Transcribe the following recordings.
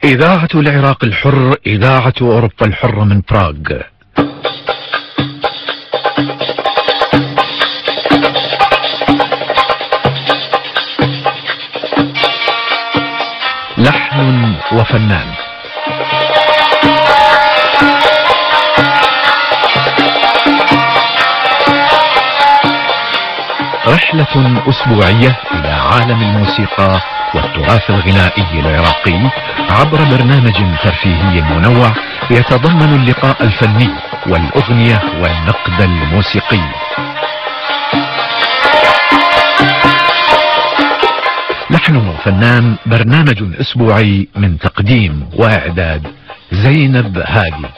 إذاعة العراق الحر، إذاعة أوروبا الحرة من براغ. لحن وفنان. رحلة أسبوعية إلى عالم الموسيقى والتراث الغنائي العراقي عبر برنامج ترفيهي منوع يتضمن اللقاء الفني والأغنية والنقد الموسيقي. لحن وفنان، برنامج أسبوعي من تقديم وإعداد زينب هادي.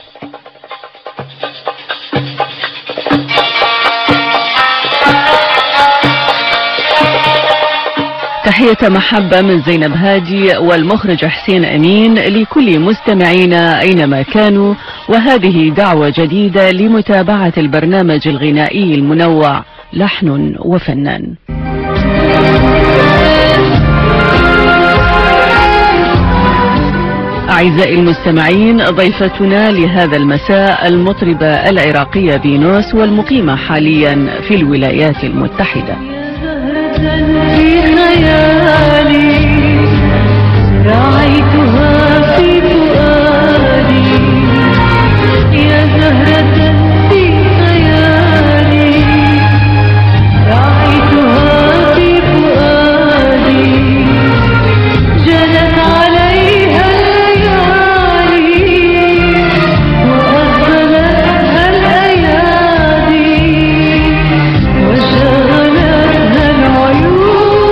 تحية محبة من زينب هادي والمخرج حسين أمين لكل مستمعينا أينما كانوا، وهذه دعوة جديدة لمتابعة البرنامج الغنائي المنوع لحن وفنان. أعزائي المستمعين، ضيفتنا لهذا المساء المطربة العراقية فينوس، والمقيمة حاليا في الولايات المتحدة. في خيالي رأيتها في فؤادي، يا زهرة في خيالي رأيتها في فؤادي، جنت عليها الليالي وأقبلتها الأيادي وشغلتها العيون،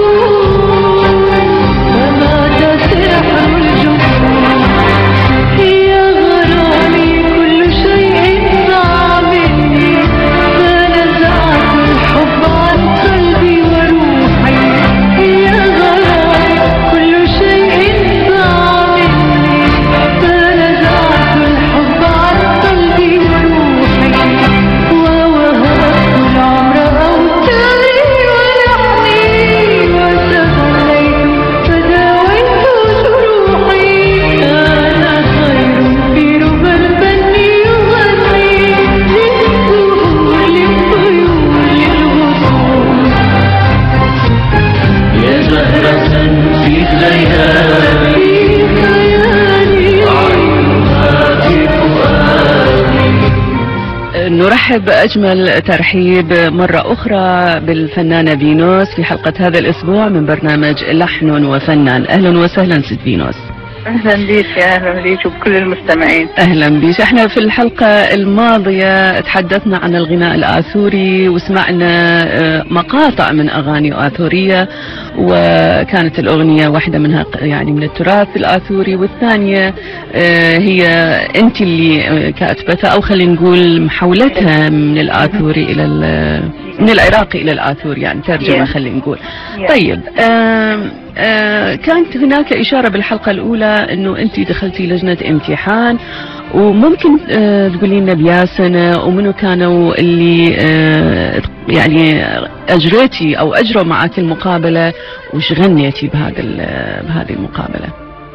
فمات سحر الجفون، هي غرامي كل شيء ضاع مني، فنزعت الحب عن قلبي وروحي، هي غرامي كل شيء ضاع مني، فنزعت الحب عن قلبي وروحي، ووهبت العمر أوتاري ولحني، وتغنيت فداويت جروحي، كان خير في ربى الفن يغني للسهول للطيور للغصون، يا زهرة في خيالي رأيتها في فؤادي. نرحب أجمل ترحيب مرة أخرى بالفنانة فينوس في حلقة هذا الأسبوع من برنامج لحن وفنان. أهلا وسهلا ست فينوس. اهلا بيك، يا اهلا بيك وبكل المستمعين. أهلا بك. احنا في الحلقة الماضية تحدثنا عن الغناء الآثوري وسمعنا مقاطع من أغاني آثورية، وكانت الأغنية واحدة منها يعني من التراث الآثوري، والثانية هي أنت اللي كاتبتها، أو خلينا نقول محولتها من الآثوري إلى من العراقي إلى الآثوري، يعني ترجمة خلينا نقول. طيب، كانت هناك إشارة بالحلقة الأولى أنه أنت دخلتي لجنة امتحان، وممكن تقولي لنا بيا سنة ومنو كانوا اللي يعني أجريتي أو أجروا معك المقابلة، وش غنيتي بهذه المقابلة؟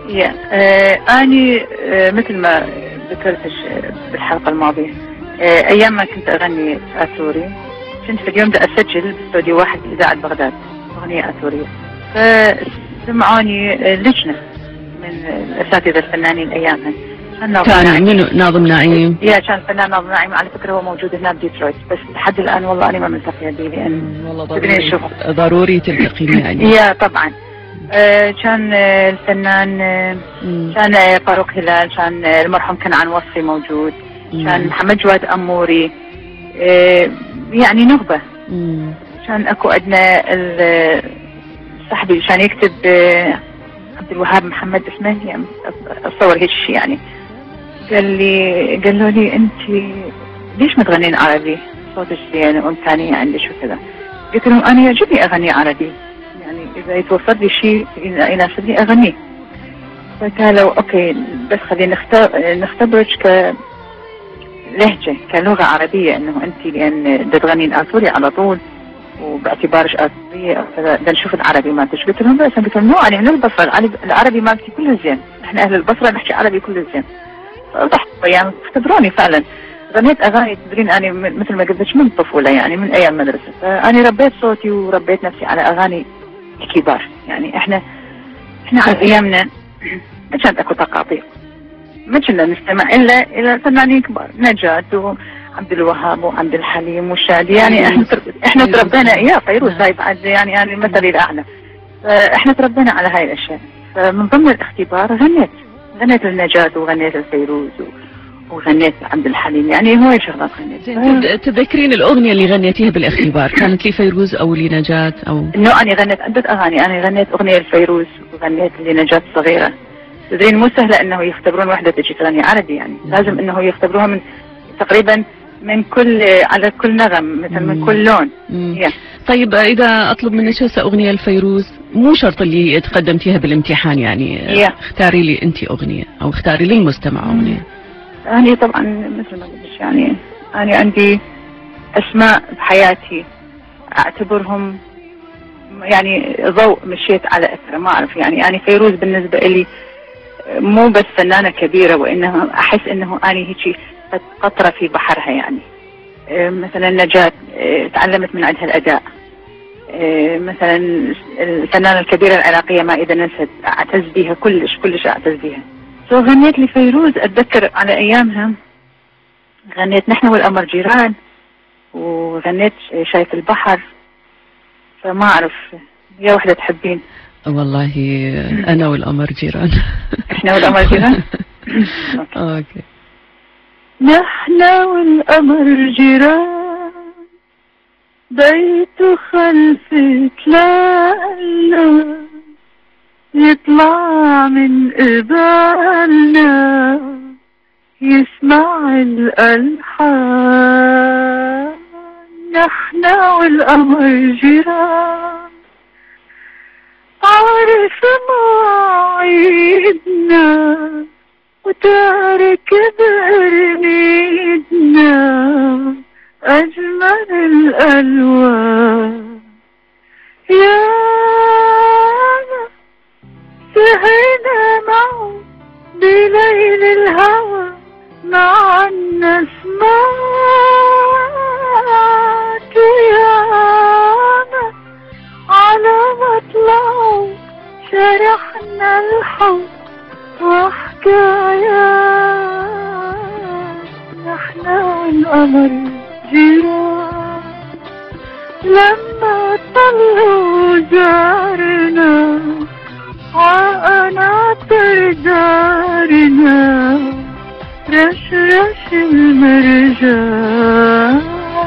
أني مثل ما ذكرت بالحلقة الماضية، أيام ما كنت أغني آثوري كنت في اليوم ده أسجل باستوديو واحد إذاعة بغداد أغنية آثورية، فسمعوني لجنة من الأساتذة الفنانين أيامها. كان منو؟ ناظم نعيم؟ كان الفنان ناظم نعيم، على فكرة هو موجود هنا بديترويت، بس لحد الآن والله أنا ما ملتقية به، لأن والله ضروري تلتقيني يعني. طبعا. كان الفنان كان فاروق هلال، كان المرحوم كنعان وصفي موجود، كان محمد جواد أموري، يعني نخبة. كان اكو عندنا صاحبي كان يكتب عبد الوهاب محمد اسمه، يعني اتصور هيك شيء، يعني قالوا لي انت ليش ما تغنين عربي؟ صوتك زين وامكانيه عندك وكذا. قلت لهم انا يعجبني اغني عربي، يعني اذا يتوفر لي شيء يناسبني اغنيه. فقالوا اوكي، بس خلينا نختبرك كلهجه كلغه عربيه، انه انت لان تغنين آثوري على طول وباعتبارش آسيوية أو كذا بدنا نشوف العربي ما قلت لهم بس قلت لهم أنا من البصرة، العربي ما بتي كله زين، إحنا أهل البصرة نحكي عربي كله زين. ضحكوا يعني اختبروني فعلا. غنيت أغاني تدرين أنا مثل ما قلت من الطفولة يعني من أيام مدرسة، فأنا ربيت صوتي وربيت نفسي على أغاني الكبار. يعني إحنا على أيامنا ما كانت أكو تقاطيع، ما كنا نستمع إلا إلى فنانين كبار، نجاة وعبد الوهاب وعبد الحليم والشادي. يعني إحنا تربينا يا فيروز هاي بعد يعني أنا المثل الأعلى. إحنا تربينا على هاي الأشياء. فمن ضمن الاختبار غنيت للنجاة وغنيت لفيروز وغنيت عبد الحليم، يعني هواي شغلات غنيت. تذكرين الأغنية اللي غنيتيها بالاختبار كانت لفيروز أو لنجاة أو؟ إنه أنا غنيت عدة أغاني، أنا غنيت أغنية لفيروز وغنيت لنجاة صغيرة. تدرين مو سهلة إنه يختبرون واحدة تجي تغني عربي، يعني لازم إنه يختبروها من تقريبا من كل على كل نغم مثل من كل لون. طيب إذا أطلب منك هسه أغنية لفيروز، مو شرط اللي تقدمتيها بالامتحان، يعني اختاري لي أنت أغنية أو اختاري للمستمع أغنية. أنا طبعا مثل ما قلت يعني أنا عندي أسماء بحياتي أعتبرهم يعني ضوء مشيت على أثره، ما أعرف يعني أنا فيروز بالنسبة لي مو بس فنانة كبيرة، وإنها أحس إنه أنا هيك قطرة في بحرها. يعني مثلا نجاة تعلمت من عندها الأداء، مثلا الفنانة الكبيرة العراقية مائدة نسد أعتز بها كلش أعتز بها. غنيت لفيروز أتذكر على أيامها غنيت نحن والقمر جيران، وغنيت شايف البحر. فما أعرف يا وحدة تحبين؟ والله أنا والقمر جيران. إحنا والقمر جيران. أوكي. نحن والقمر جيران، بيت خلف تلاقنا، يطلع من قبالنا يسمع الألحان. نحن والقمر جيران، عارف مواعيدنا وتارك برميدنا أجمل الألوان. يا سهرنا معه بليل الهوى مع النسمات، ويانا على مطلعه شرحنا الحب وحكايات. نحن والقمر جيران، لما طلوا جارنا وقناطر دارنا رشرش المرجان.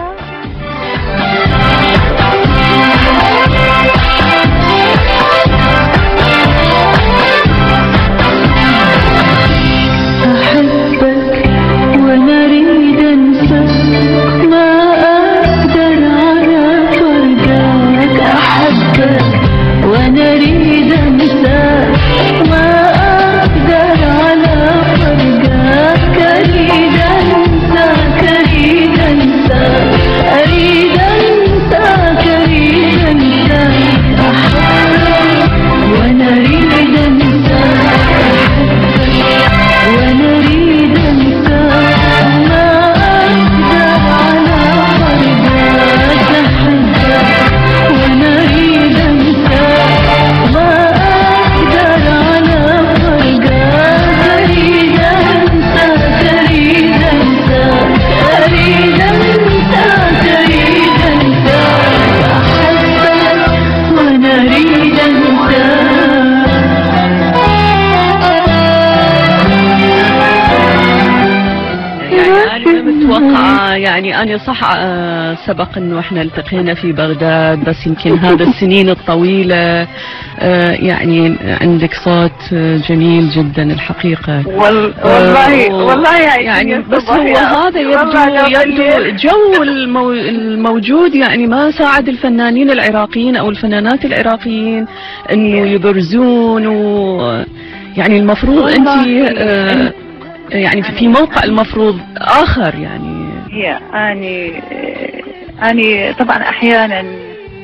يعني أنا صح سبق أنه إحنا التقينا في بغداد، بس يمكن هذا السنين الطويلة يعني عندك صوت جميل جدا الحقيقة. والله يعني بس هو هذا يبدو جو الموجود يعني ما ساعد الفنانين العراقيين أو الفنانات العراقيين أنه يبرزون، يعني المفروض أنت يعني في موقع المفروض آخر. يعني أني طبعا أحيانا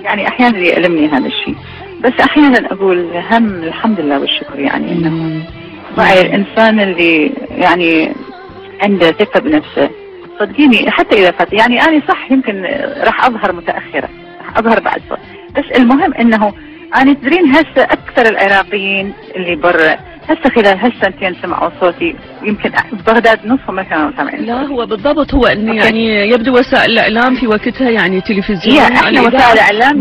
يعني احيانا يألمني هذا الشيء، بس احيانا اقول هم الحمد لله والشكر، يعني انه معي الانسان اللي يعني عنده ثقة بنفسه. صدقيني حتى اذا فات يعني انا صح يمكن راح اظهر متأخرة، راح اظهر بعد صوت، بس المهم انه انا تدرين هسه اكثر العراقيين اللي برا هسه خلال هالسنتين سمعوا صوتي، يمكن بغداد نصهم ما كانوا سامعين. لا هو بالضبط، هو انه يعني يبدو وسائل الاعلام في وقتها يعني تلفزيون احنا وسائل الاعلام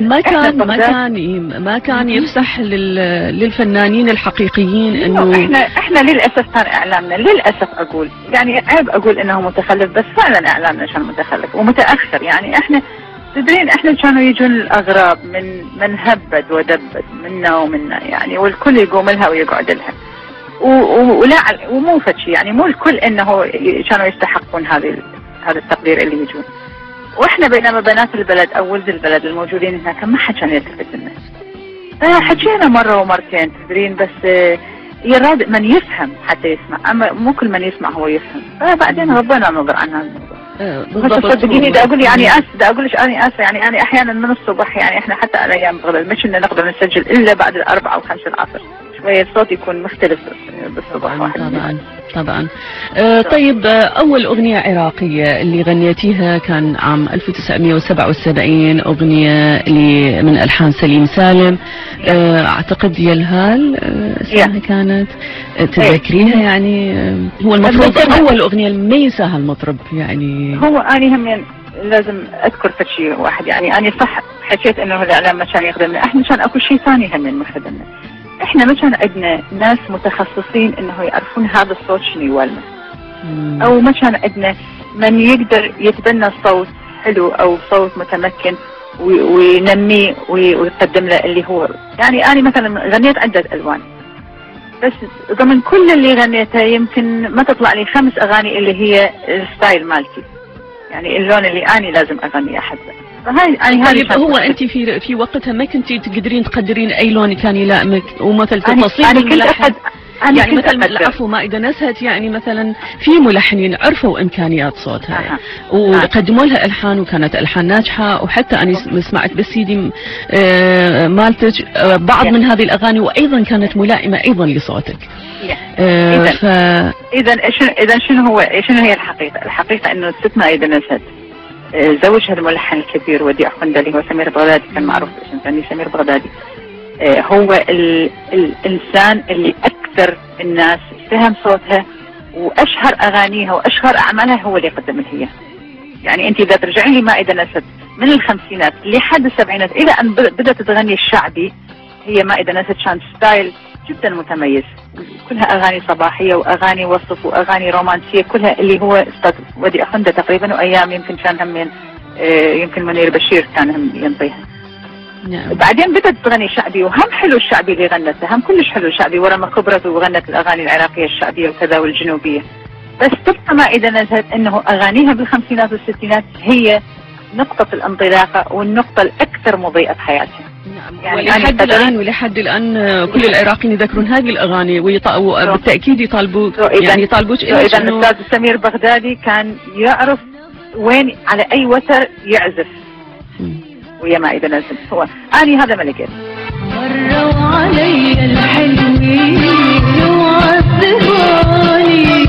ما كان يفسح للفنانين الحقيقيين انه احنا للاسف كان اعلامنا للاسف اقول يعني عيب اقول انه متخلف، بس فعلا اعلامنا كان متخلف ومتاخر. يعني احنا تدرين احنا كانوا يجون الاغراب من هبد ودبد منا ومنا يعني، والكل يقوم لها ويقعد لها ولا ومو فتشي يعني مو الكل انه كانوا يستحقون هذا التقدير اللي يجون. واحنا بينما بنات البلد او ولد البلد الموجودين هناك ما حد كان يلتفت لنا. حكينا مره ومرتين تدرين، بس يراد من يفهم حتى يسمع، اما مو كل من يسمع هو يفهم. فبعدين ربنا نظر عن هذا الموضوع. صدقيني دا اقول يعني دا اقول لك انا اسفه يعني انا احيانا من الصبح يعني احنا حتى على ايام بغداد ما كنا نقدر نسجل الا بعد 4 أو 5 العصر، شويه الصوت يكون مختلف بالصبح. طبعا. طيب اول اغنيه عراقيه اللي غنيتيها كان عام 1977، اغنيه من الحان سليم سالم، اعتقد يا الهال اسمها كانت، تذكريها؟ يعني هو المفروض اول اغنيه ما ينساها المطرب يعني. هو اني هم لازم اذكر شيء واحد، يعني اني صح حكيت انه الاعلام ما كان يخدمنا، احنا كان اكو شيء ثاني هم ما خدمنا. احنا ما كان عندنا ناس متخصصين انه يعرفون هذا الصوت شنو يولمه، او ما كان عندنا من يقدر يتبنى صوت حلو او صوت متمكن وينميه ويقدم له اللي هو يعني. انا مثلا غنيت عدة الوان، بس ضمن كل اللي غنيته يمكن ما تطلع لي 5 اغاني اللي هي الستايل مالتي، يعني اللون اللي اني لازم اغنيه احبه. طيب هو انت في وقتها ما كنتي تقدرين تقدرين اي لون كان يلائمك، ومثل تفاصيل الملحن يعني مثلا العفو مائدة نزهت، يعني مثلا في ملحنين عرفوا امكانيات صوتها وقدموا لها الحان وكانت الحان ناجحه، وحتى انا سمعت بالسيدي مالتك بعض من هذه الاغاني وايضا كانت ملائمه ايضا لصوتك. اذا شنو هي الحقيقه؟ الحقيقه انه الست مائدة نزهت زوجها الملحن الكبير وديع قندلي، هو سمير بغدادي، كان معروف باسم ثاني سمير بغدادي. هو الإنسان اللي أكثر الناس فهم صوتها وأشهر أغانيها وأشهر أعمالها هو اللي قدم لها. يعني أنت إذا ترجعين لي مائدة نزهت من الخمسينات لحد السبعينات إلى أن بدأت تغني الشعبي، هي مائدة نزهت كان ستايل جدا متميز، كلها أغاني صباحية وأغاني وصف وأغاني رومانسية، كلها اللي هو أستاذ وديع قندلي تقريبا، وأيام يمكن كان هم يمكن منير بشير كان هم ينطيها. نعم. بعدين بدأت تغني شعبي، وهم حلو الشعبي اللي غنته، هم كلش حلو الشعبي، ورا ما كبرت وغنت الأغاني العراقية الشعبية وكذا والجنوبية. بس تبقى مائدة نزهت أنه أغانيها بالخمسينات والستينات هي نقطة الانطلاقة والنقطة الأكثر مضيئة بحياتها. نعم. يعني ولحد الآن كل العراقيين يذكرون هذه الأغاني وبالتأكيد يطالبوك يعني يطالبوك. إذا الأستاذ سمير بغدادي كان يعرف وين على أي وتر يعزف ويا مائدة نزهت، هو أني هذا ما لقيت. مروا علي الحلوين وعذبوني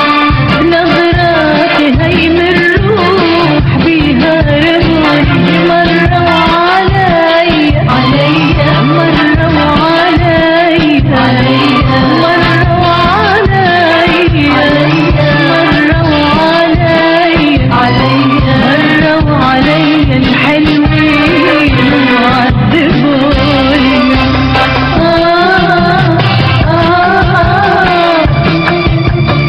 نظرات هيم الروح بيها رموني، مروا علي مروا علي مروا علي الحلوين وعذبوني.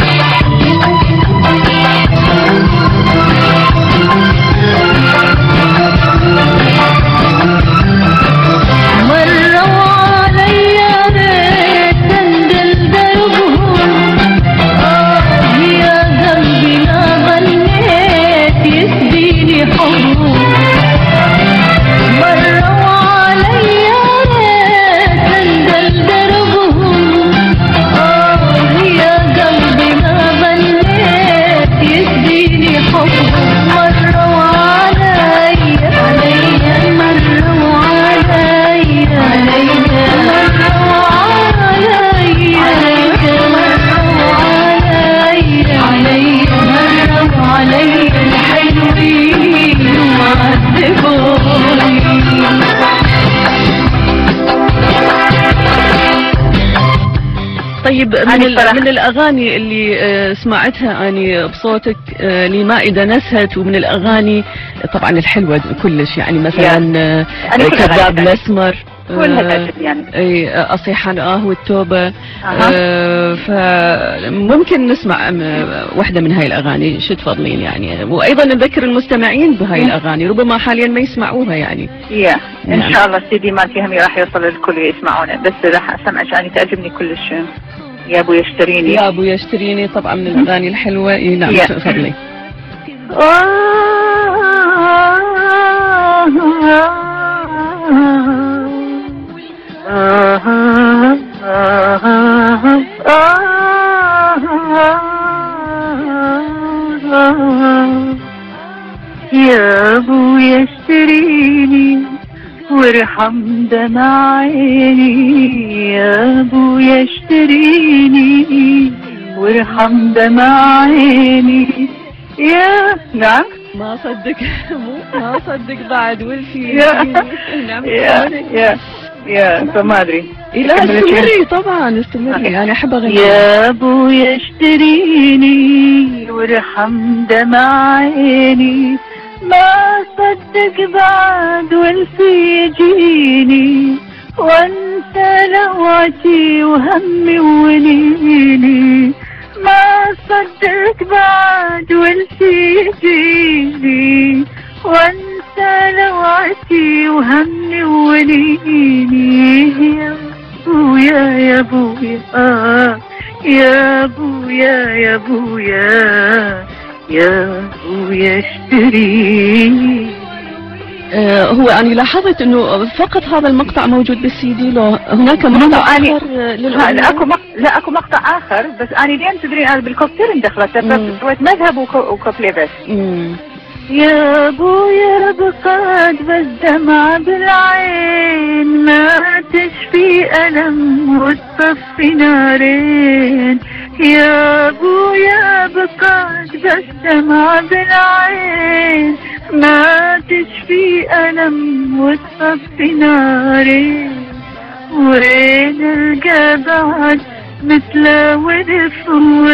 طيب من الأغاني اللي سمعتها أنا بصوتك لمائدة نسهت، ومن الأغاني طبعا الحلوة كلش، يعني مثلا كذاب الأسمر كلها تعجبني يعني. اي اصيح عن والتوبه. فممكن نسمع واحده من هاي الاغاني، شو تفضلين يعني؟ وايضا نذكر المستمعين بهاي الاغاني، ربما حاليا ما يسمعوها يعني. ان شاء الله السي دي مالتي هم راح يوصل للكل يسمعونه، بس راح اسمع اغاني تعجبني كلش. يا ابو يشتريني، يا ابو يشتريني طبعا من الاغاني الحلوه. نعم تفضلي. يا ابو يشتريني وارحم دمع عيني، يا ابو يشتريني وارحم دمع عيني. يا نعم ما صدق ما صدق بعد والفي. نعم فما ادري. لا استمري طبعا استمري، انا احب اغني. يا ابو يشتريني وارحم دمع عيني، ما صدق بعد والفي يجيني، وانسى لوعتي وهمي ونيني، ما صدق بعد والفي يجيني، وانسى لوعتي وهمي ونيني. يا ابويا يا ابويا يا ابويا يا ابويا يا ابويا اشتريني. هو أنا لاحظت إنه فقط هذا المقطع موجود بالسي دي، لو هناك مقطع آخر لا أكو مقطع آخر، بس أنا اليوم تدرين أنا بالكوبتير اندخلت سويت مذهب وكوبلي بس. يا ابويا ربقت بس دمعة بالعين، ما تشفي ألم وتصفي نارين. يا ابويا بقت بس دمعة بالعين، ما تشفي ألم وتصفي نارين. وين القى بعد مثل ولف،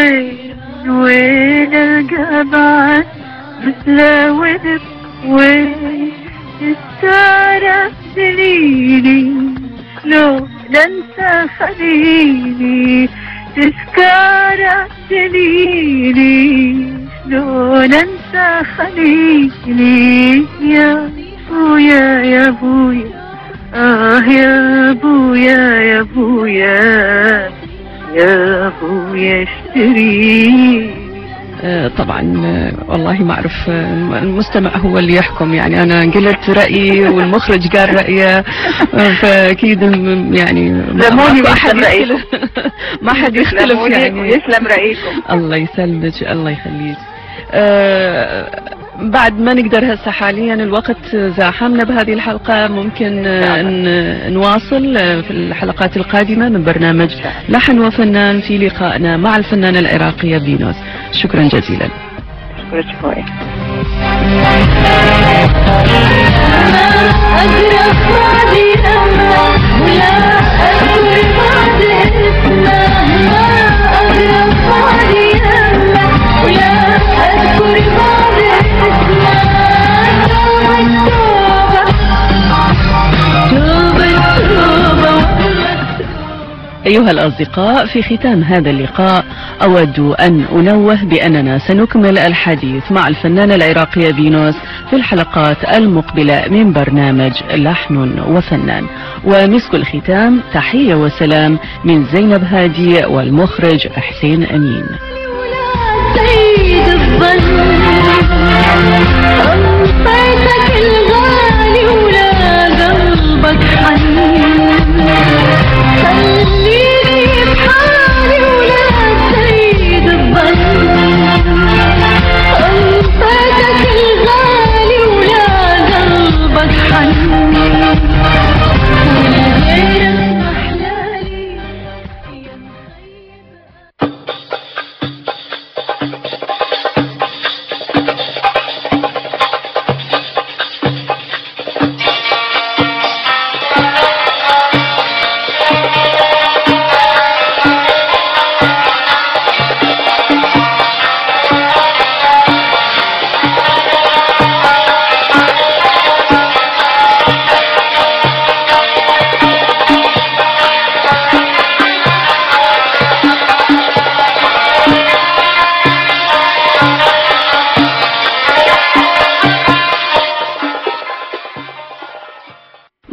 وين القى بعد مثل ولف، وين تستعرف دليلي لو ننسى خليلي، تذكار دليلي لو ننسى خليلي. يا ابويا يا ابويا يا ابويا يا ابويا يا ابويا اشتري. طبعا والله ما اعرف، المستمع هو اللي يحكم يعني. انا قلت رايي والمخرج قال رايه، فاكيد يعني ما حد يختلف يعني. يسلم رايكم. الله يسلمك الله يخليك. بعد ما نقدر هسه حاليا الوقت زاحمنا بهذه الحلقة، ممكن نواصل في الحلقات القادمة من برنامج لحن وفنان في لقائنا مع الفنانة العراقية بينوس. شكرا جزيلا. شكرا. أيها الأصدقاء، في ختام هذا اللقاء أود أن أنوه بأننا سنكمل الحديث مع الفنانة العراقية بينوس في الحلقات المقبلة من برنامج لحن وفنان. ومسك الختام تحية وسلام من زينب هادي والمخرج حسين أمين.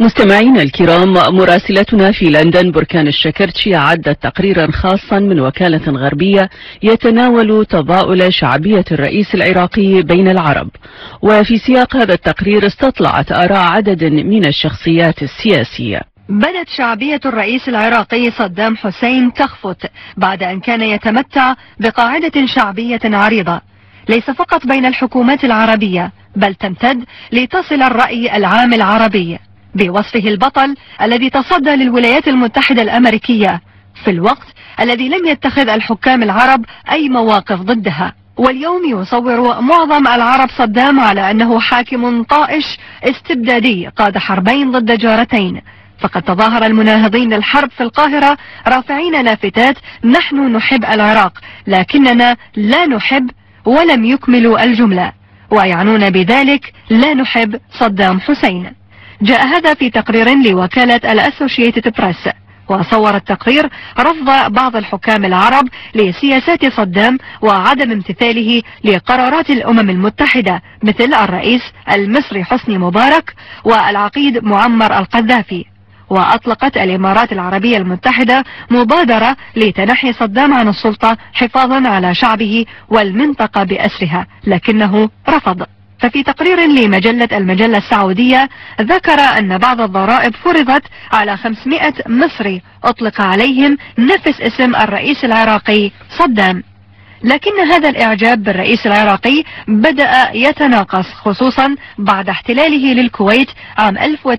مستمعينا الكرام، مراسلتنا في لندن بركان الشكرتشي أعدت تقريرا خاصا من وكالة غربية يتناول تضاؤل شعبية الرئيس العراقي بين العرب. وفي سياق هذا التقرير استطلعت آراء عدد من الشخصيات السياسية. بدت شعبية الرئيس العراقي صدام حسين تخفت بعد أن كان يتمتع بقاعدة شعبية عريضة ليس فقط بين الحكومات العربية، بل تمتد لتصل الرأي العام العربي بوصفه البطل الذي تصدى للولايات المتحدة الأمريكية في الوقت الذي لم يتخذ الحكام العرب أي مواقف ضدها. واليوم يصور معظم العرب صدام على أنه حاكم طائش استبدادي قاد حربين ضد جارتين. فقد تظاهر المناهضين للحرب في القاهرة رافعين لافتات نحن نحب العراق لكننا لا نحب، ولم يكملوا الجملة، ويعنون بذلك لا نحب صدام حسين. جاء هذا في تقرير لوكالة الأسوشيتد بريس، وصور التقرير رفض بعض الحكام العرب لسياسات صدام وعدم امتثاله لقرارات الأمم المتحدة مثل الرئيس المصري حسني مبارك والعقيد معمر القذافي. وأطلقت الإمارات العربية المتحدة مبادرة لتنحي صدام عن السلطة حفاظا على شعبه والمنطقة بأسرها، لكنه رفض. ففي تقرير لمجلة المجلة السعودية ذكر أن بعض الضرائب فرضت على 500 مصري أطلق عليهم نفس اسم الرئيس العراقي صدام. لكن هذا الإعجاب بالرئيس العراقي بدأ يتناقص، خصوصا بعد احتلاله للكويت عام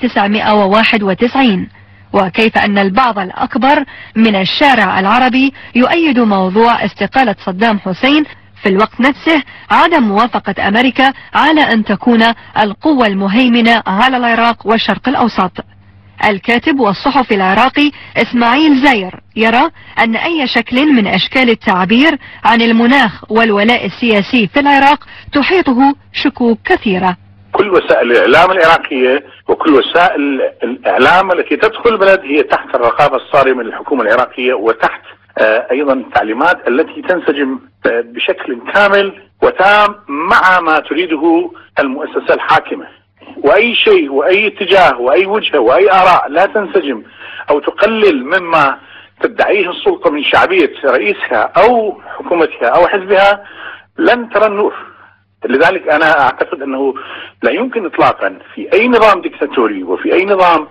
1991، وكيف أن البعض الأكبر من الشارع العربي يؤيد موضوع استقالة صدام حسين في الوقت نفسه عدم موافقة أمريكا على أن تكون القوة المهيمنة على العراق والشرق الأوسط. الكاتب والصحفي العراقي إسماعيل زاير يرى أن أي شكل من أشكال التعبير عن المناخ والولاء السياسي في العراق تحيطه شكوك كثيرة. كل وسائل الإعلام العراقية وكل وسائل الإعلام التي تدخل البلد هي تحت الرقابة الصارمة للحكومة العراقية، وتحت أيضا التعليمات التي تنسجم بشكل كامل وتام مع ما تريده المؤسسة الحاكمة. وأي شيء وأي اتجاه وأي وجهة وأي آراء لا تنسجم أو تقلل مما تدعيه السلطة من شعبية رئيسها أو حكومتها أو حزبها لن ترى النور. لذلك أنا أعتقد أنه لا يمكن إطلاقا في أي نظام ديكتاتوري وفي أي نظام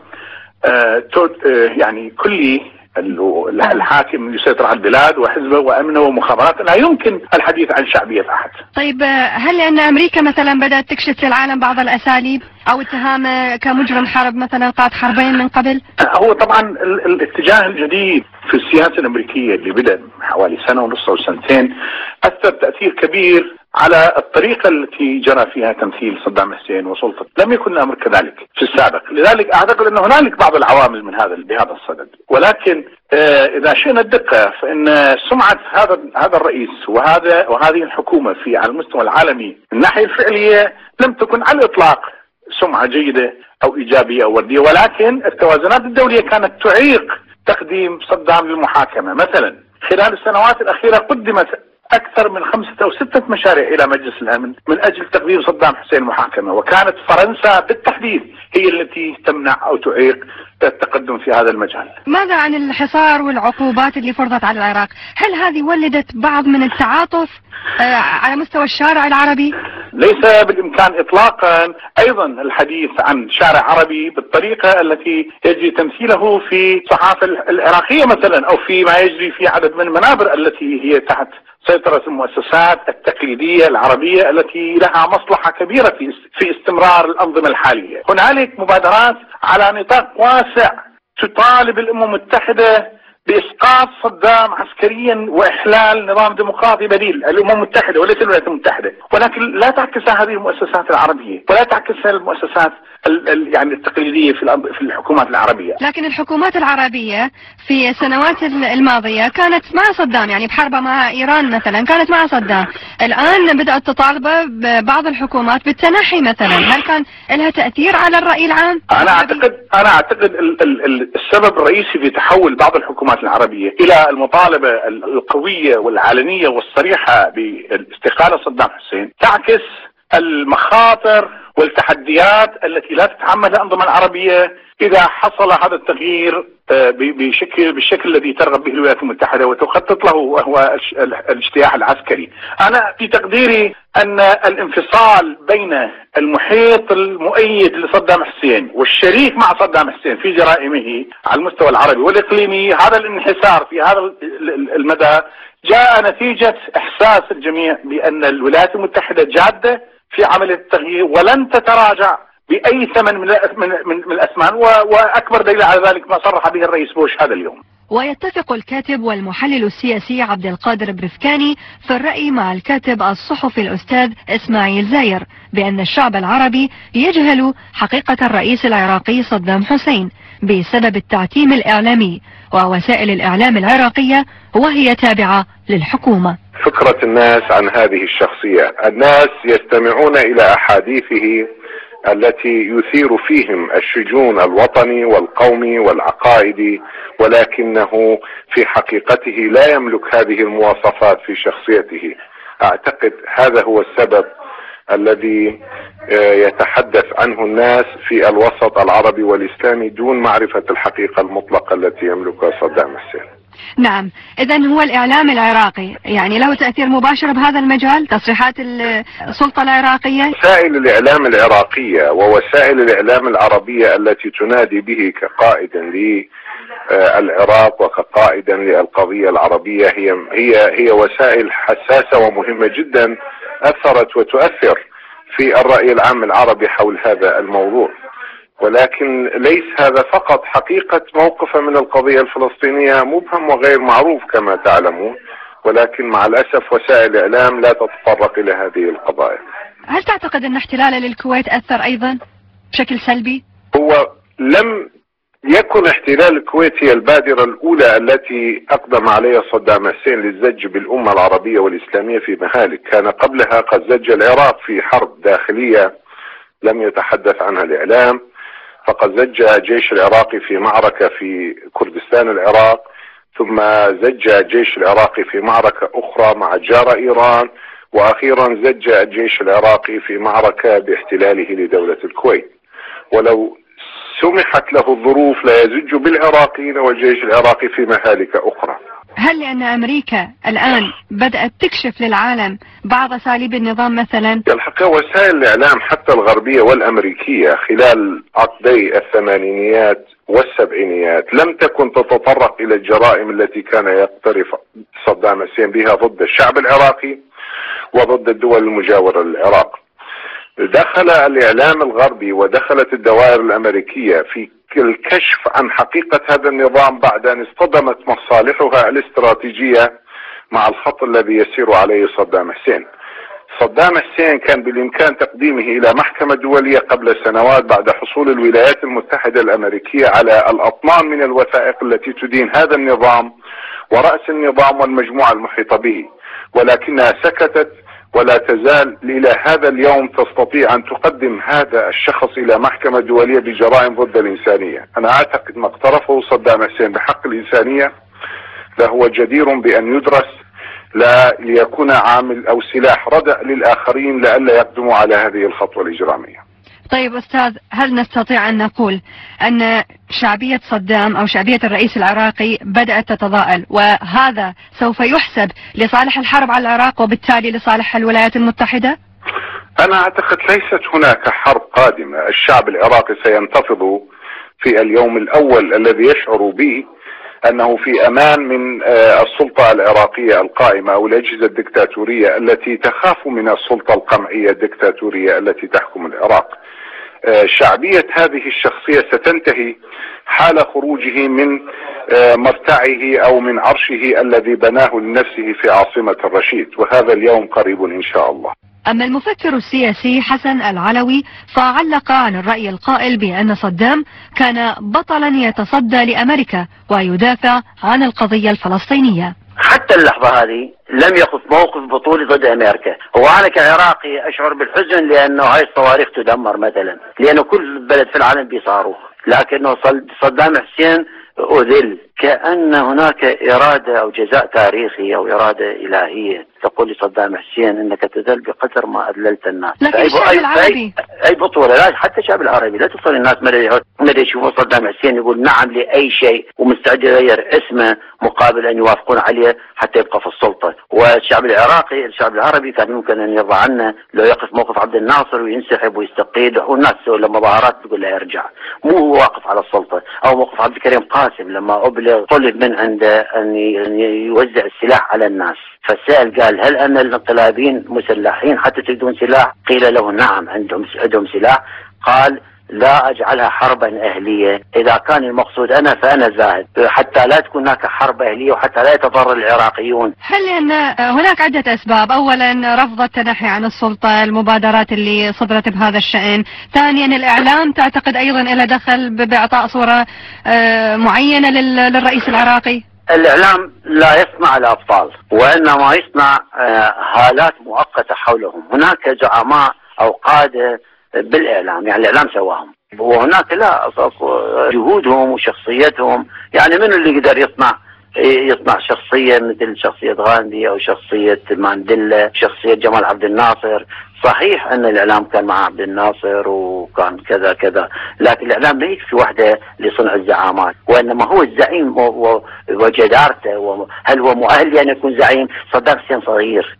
يعني كلي الحاكم يسيطر على البلاد وحزبه وأمنه ومخابراته لا يمكن الحديث عن شعبية أحد. طيب هل لأن أمريكا مثلا بدأت تكشف للعالم بعض الأساليب أو اتهام كمجرم حرب مثلا قاد حربين من قبل؟ هو طبعا الاتجاه الجديد في السياسة الأمريكية اللي بدأ حوالي سنة ونص أو سنتين أثر تأثير كبير على الطريقة التي جرى فيها تمثيل صدام حسين وسلطته. لم يكن الأمر كذلك في السابق، لذلك أعتقد أن هنالك بعض العوامل من بهذا الصدد. ولكن إذا شئنا الدقة فإن سمعة هذا الرئيس وهذه الحكومة على المستوى العالمي من الناحية الفعلية لم تكن على الإطلاق سمعة جيدة أو إيجابية أو وردية، ولكن التوازنات الدولية كانت تعيق تقديم صدام للمحاكمة. مثلا خلال السنوات الأخيرة قدمت أكثر من 5 أو 6 مشاريع إلى مجلس الأمن من أجل تقديم صدام حسين محاكمة، وكانت فرنسا بالتحديد هي التي تمنع أو تعيق التقدم في هذا المجال. ماذا عن الحصار والعقوبات اللي فرضت على العراق؟ هل هذه ولدت بعض من التعاطف على مستوى الشارع العربي؟ ليس بالإمكان إطلاقا أيضا الحديث عن شارع عربي بالطريقة التي يجري تمثيله في الصحافة العراقية مثلا أو في ما يجري في عدد من المنابر التي هي تحت سيطرة المؤسسات التقليدية العربية التي لها مصلحة كبيرة في استمرار الأنظمة الحالية. هنالك مبادرات على نطاق واسع تطالب الأمم المتحدة بإسقاط صدام عسكريا وإحلال نظام ديمقراطي بديل. الأمم المتحدة وليس الولايات المتحدة، ولكن لا تعكسها هذه المؤسسات العربية ولا تعكسها المؤسسات يعني التقليدية في الحكومات العربية. لكن الحكومات العربية في السنوات الماضية كانت مع صدام، يعني بحربها مع إيران مثلا كانت مع صدام. الآن بدأت تطالب بعض الحكومات بالتنحي مثلا. هل كان لها تأثير على الرأي العام؟ أنا أعتقد السبب الرئيسي في تحول بعض الحكومات العربية إلى المطالبة القوية والعلنية والصريحة باستقالة صدام حسين تعكس المخاطر والتحديات التي لا تتحملها الأنظمة العربية إذا حصل هذا التغيير بالشكل الذي ترغب به الولايات المتحدة وتخطط له، وهو الاجتياح العسكري. أنا في تقديري أن الانفصال بين المحيط المؤيد لصدام حسين والشريك مع صدام حسين في جرائمه على المستوى العربي والإقليمي، هذا الانحسار في هذا المدى جاء نتيجة إحساس الجميع بأن الولايات المتحدة جادة في عملية التغيير ولن تتراجع بأي ثمن من الأثمان، وأكبر دليل على ذلك ما صرح به الرئيس بوش هذا اليوم. ويتفق الكاتب والمحلل السياسي عبد القادر برفكاني في الرأي مع الكاتب الصحفي الأستاذ إسماعيل زاير بأن الشعب العربي يجهل حقيقة الرئيس العراقي صدام حسين بسبب التعتيم الإعلامي ووسائل الإعلام العراقية وهي تابعة للحكومة. فكرة الناس عن هذه الشخصية، الناس يستمعون إلى أحاديثه التي يثير فيهم الشجون الوطني والقومي والعقائدي، ولكنه في حقيقته لا يملك هذه المواصفات في شخصيته. أعتقد هذا هو السبب الذي يتحدث عنه الناس في الوسط العربي والإسلامي دون معرفة الحقيقة المطلقة التي يملكها صدام حسين. نعم، إذن هو الإعلام العراقي يعني له تأثير مباشر بهذا المجال، تصريحات السلطة العراقية. وسائل الإعلام العراقية ووسائل الإعلام العربية التي تنادي به كقائد للعراق وكقائد للقضية العربية هي وسائل حساسة ومهمة جدا، أثرت وتؤثر في الرأي العام العربي حول هذا الموضوع. ولكن ليس هذا فقط، حقيقة موقفه من القضية الفلسطينية مبهم وغير معروف كما تعلمون، ولكن مع الأسف وسائل الإعلام لا تتطرق إلى هذه القضايا. هل تعتقد أن احتلاله للكويت أثر أيضا بشكل سلبي؟ هو لم يكن احتلال الكويت هي البادرة الأولى التي أقدم عليها صدام حسين للزج بالأمة العربية والإسلامية في مهالك. كان قبلها قد زج العراق في حرب داخلية لم يتحدث عنها الإعلام، فقد زج الجيش العراقي في معركة في كردستان العراق، ثم زج الجيش العراقي في معركة أخرى مع جارة إيران، وأخيرا زج الجيش العراقي في معركة باحتلاله لدولة الكويت. ولو سمحت له الظروف لا يزج بالعراقيين والجيش العراقي في مهالك أخرى. هل لأن أمريكا الآن بدأت تكشف للعالم بعض أساليب النظام مثلا؟ الحقيقة وسائل الإعلام حتى الغربية والأمريكية خلال عقدي الثمانينيات والسبعينيات لم تكن تتطرق إلى الجرائم التي كان يقترف صدام حسين بها ضد الشعب العراقي وضد الدول المجاورة للعراق. دخل الإعلام الغربي ودخلت الدوائر الأمريكية في الكشف عن حقيقة هذا النظام بعد أن اصطدمت مصالحها الاستراتيجية مع الخط الذي يسير عليه صدام حسين. صدام حسين كان بالإمكان تقديمه إلى محكمة دولية قبل سنوات بعد حصول الولايات المتحدة الأمريكية على الأطنان من الوثائق التي تدين هذا النظام ورأس النظام والمجموعة المحيطة به، ولكنها سكتت ولا تزال إلى هذا اليوم تستطيع أن تقدم هذا الشخص إلى محكمة دولية بجرائم ضد الإنسانية. أنا أعتقد ما اقترفه صدام حسين بحق الإنسانية لهو جدير بأن يدرس، لا ليكون عامل أو سلاح ردع للآخرين لئلا يقدموا على هذه الخطوة الإجرامية. طيب أستاذ، هل نستطيع أن نقول أن شعبية صدام أو شعبية الرئيس العراقي بدأت تتضاءل، وهذا سوف يحسب لصالح الحرب على العراق وبالتالي لصالح الولايات المتحدة؟ أنا أعتقد ليست هناك حرب قادمة. الشعب العراقي سينتفض في اليوم الأول الذي يشعر به أنه في أمان من السلطة العراقية القائمة أو الأجهزة الدكتاتورية التي تخاف من السلطة القمعية الدكتاتورية التي تحكم العراق. شعبية هذه الشخصية ستنتهي حال خروجه من مرتعه أو من عرشه الذي بناه لنفسه في عاصمة الرشيد، وهذا اليوم قريب إن شاء الله. أما المفكر السياسي حسن العلوي فعلق عن الرأي القائل بأن صدام كان بطلا يتصدى لأمريكا ويدافع عن القضية الفلسطينية. حتى اللحظة هذه لم يخذ موقف بطولي ضد أمريكا. هو أنا كعراقي أشعر بالحزن لأنه هاي الصواريخ تدمر مثلا، لأنه كل بلد في العالم بيصاروخ، لكنه صدام حسين أذل. كأن هناك إرادة أو جزاء تاريخي أو إرادة إلهية تقول لصدام حسين انك تذل بقدر ما اذللت الناس. لكن الشعب العربي اي بطوله، لا حتى الشعب العربي لا تصل الناس مدى يشوفون صدام حسين يقول نعم لاي شيء ومستعد يغير اسمه مقابل ان يوافقون عليه حتى يبقى في السلطه. والشعب العراقي الشعب العربي كان ممكن ان يرضى عنه لو يقف موقف عبد الناصر وينسحب ويستقيل، والناس لما مظاهرات تقول له يرجع، مو هو واقف على السلطه. او موقف عبد الكريم قاسم لما ابلغ طلب من عنده ان يوزع السلاح على الناس، فالسائل قال هل ان الانقلابيين مسلحين حتى تجدون سلاح؟ قيل له نعم عندهم سلاح. قال لا أجعلها حربا أهلية، إذا كان المقصود أنا فأنا زاهد حتى لا تكون هناك حرب أهلية وحتى لا يتضرر العراقيون. هل أن هناك عدة أسباب؟ أولا رفض التنحي عن السلطة، المبادرات اللي صدرت بهذا الشأن. ثانيا الإعلام تعتقد أيضا إلى دخل بإعطاء صورة معينة للرئيس العراقي؟ الإعلام لا يصنع الأبطال وإنما يصنع هالات مؤقتة حولهم. هناك زعماء أو قادة بالإعلام، يعني الإعلام سواهم، وهناك لا جهودهم وشخصيتهم. يعني من اللي يقدر يصنع شخصية مثل شخصية غاندي أو شخصية مانديلا، شخصية جمال عبد الناصر؟ صحيح أن الإعلام كان مع عبد الناصر وكان كذا كذا، لكن الإعلام لا يكفي وحده لصنع الزعامات، وإنما هو الزعيم وجدارته. هل هو مؤهل لأن يكون زعيم؟ صدام حسين صغير،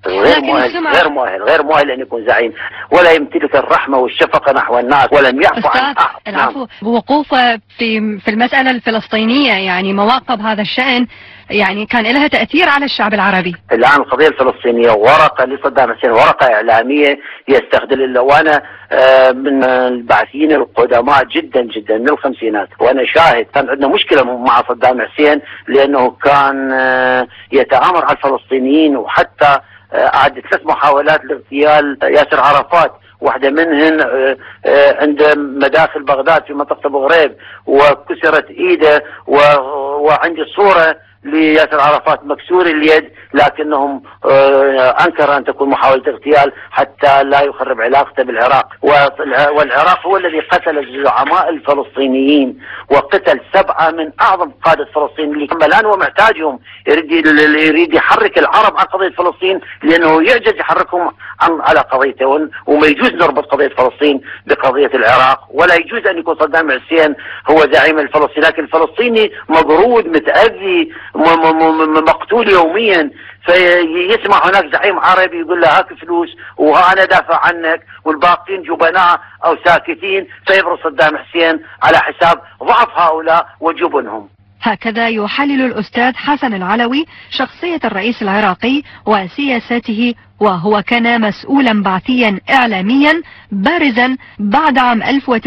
غير مؤهل أن يكون زعيم، ولا يمتلك الرحمة والشفقة نحو الناس، ولم يعفو عن العفو. وقوفه في المسألة الفلسطينية، يعني مواقف هذا الشأن يعني كان لها تأثير على الشعب العربي. الآن القضية الفلسطينية ورقة لصدام حسين، ورقة إعلامية يستخدم. وأنا من البعثيين القدماء جدا جدا من الخمسينات، وأنا شاهد كان عندنا مشكلة مع صدام حسين لأنه كان يتآمر على الفلسطينيين، وحتى أعد 3 محاولات لاغتيال ياسر عرفات، واحدة منهن عند مداخل بغداد في منطقة أبو غريب وكسرت إيده، وعندي صورة لياسر عرفات مكسور اليد، لكنهم أنكر أن تكون محاولة اغتيال حتى لا يخرب علاقته بالعراق. والعراق هو الذي قتل الزعماء الفلسطينيين، وقتل 7 من أعظم قادة فلسطين اللي الآن هو محتاجهم، يريد يحرك العرب عن قضية فلسطين لأنه يعجز يحركهم على قضيته. وما يجوز نربط قضية فلسطين بقضية العراق، ولا يجوز أن يكون صدام حسين هو زعيم الفلسطيني، لكن الفلسطيني مضرود متأذي مقتول يوميا، فيسمع هناك زعيم عربي يقول له هاك فلوس وأنا دافع عنك، والباقين جبناء أو ساكتين، فيبرز صدام حسين على حساب ضعف هؤلاء وجبنهم. هكذا يحلل الأستاذ حسن العلوي شخصية الرئيس العراقي وسياساته، وهو كان مسؤولا بعثيا إعلاميا بارزا بعد عام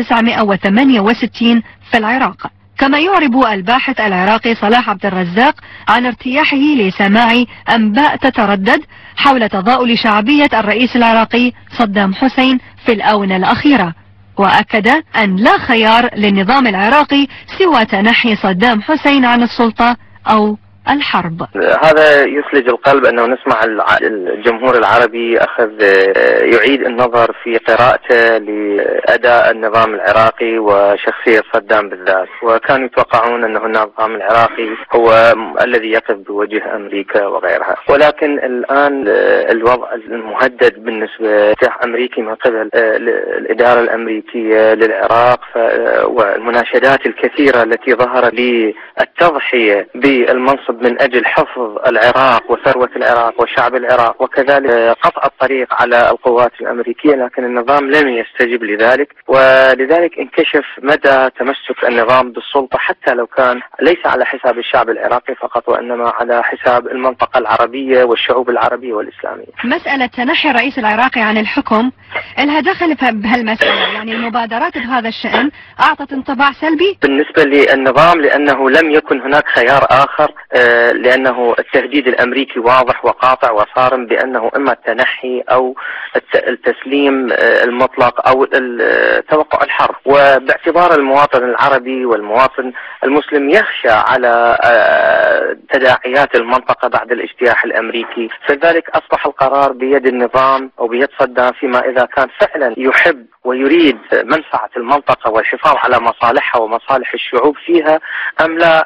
1968 في العراق. كما يعرب الباحث العراقي صلاح عبد الرزاق عن ارتياحه لسماع أنباء تتردد حول تضاؤل شعبية الرئيس العراقي صدام حسين في الآونة الأخيرة، وأكد أن لا خيار للنظام العراقي سوى تنحي صدام حسين عن السلطة أو الحرب. هذا يثلج القلب أنه نسمع الجمهور العربي يعيد النظر في قراءته لأداء النظام العراقي وشخصية صدام بالذات، وكانوا يتوقعون أنه النظام العراقي هو الذي يقف بوجه أمريكا وغيرها. ولكن الآن الوضع المهدد بالنسبة أمريكي من قبل الإدارة الأمريكية للعراق، والمناشدات الكثيرة التي ظهرت للتضحية بالمنصب من أجل حفظ العراق وثروة العراق وشعب العراق، وكذلك قطع الطريق على القوات الأمريكية، لكن النظام لم يستجب لذلك، ولذلك انكشف مدى تمسك النظام بالسلطة، حتى لو كان ليس على حساب الشعب العراقي فقط، وإنما على حساب المنطقة العربية والشعوب العربية والإسلامية. مسألة تنحي الرئيس العراقي عن الحكم لها دخل بهالمسألة، يعني المبادرات بهذا الشأن أعطت انطباع سلبي بالنسبة للنظام، لأنه لم يكن هناك خيار آخر، لأنه التهديد الأمريكي واضح وقاطع وصارم بأنه إما التنحي أو التسليم المطلق أو توقع الحرب. وباعتبار المواطن العربي والمواطن المسلم يخشى على تداعيات المنطقة بعد الاجتياح الأمريكي، فذلك أصبح القرار بيد النظام أو بيد صدام، فيما إذا كان فعلا يحب ويريد منفعة المنطقة والحفاظ على مصالحها ومصالح الشعوب فيها، أم لا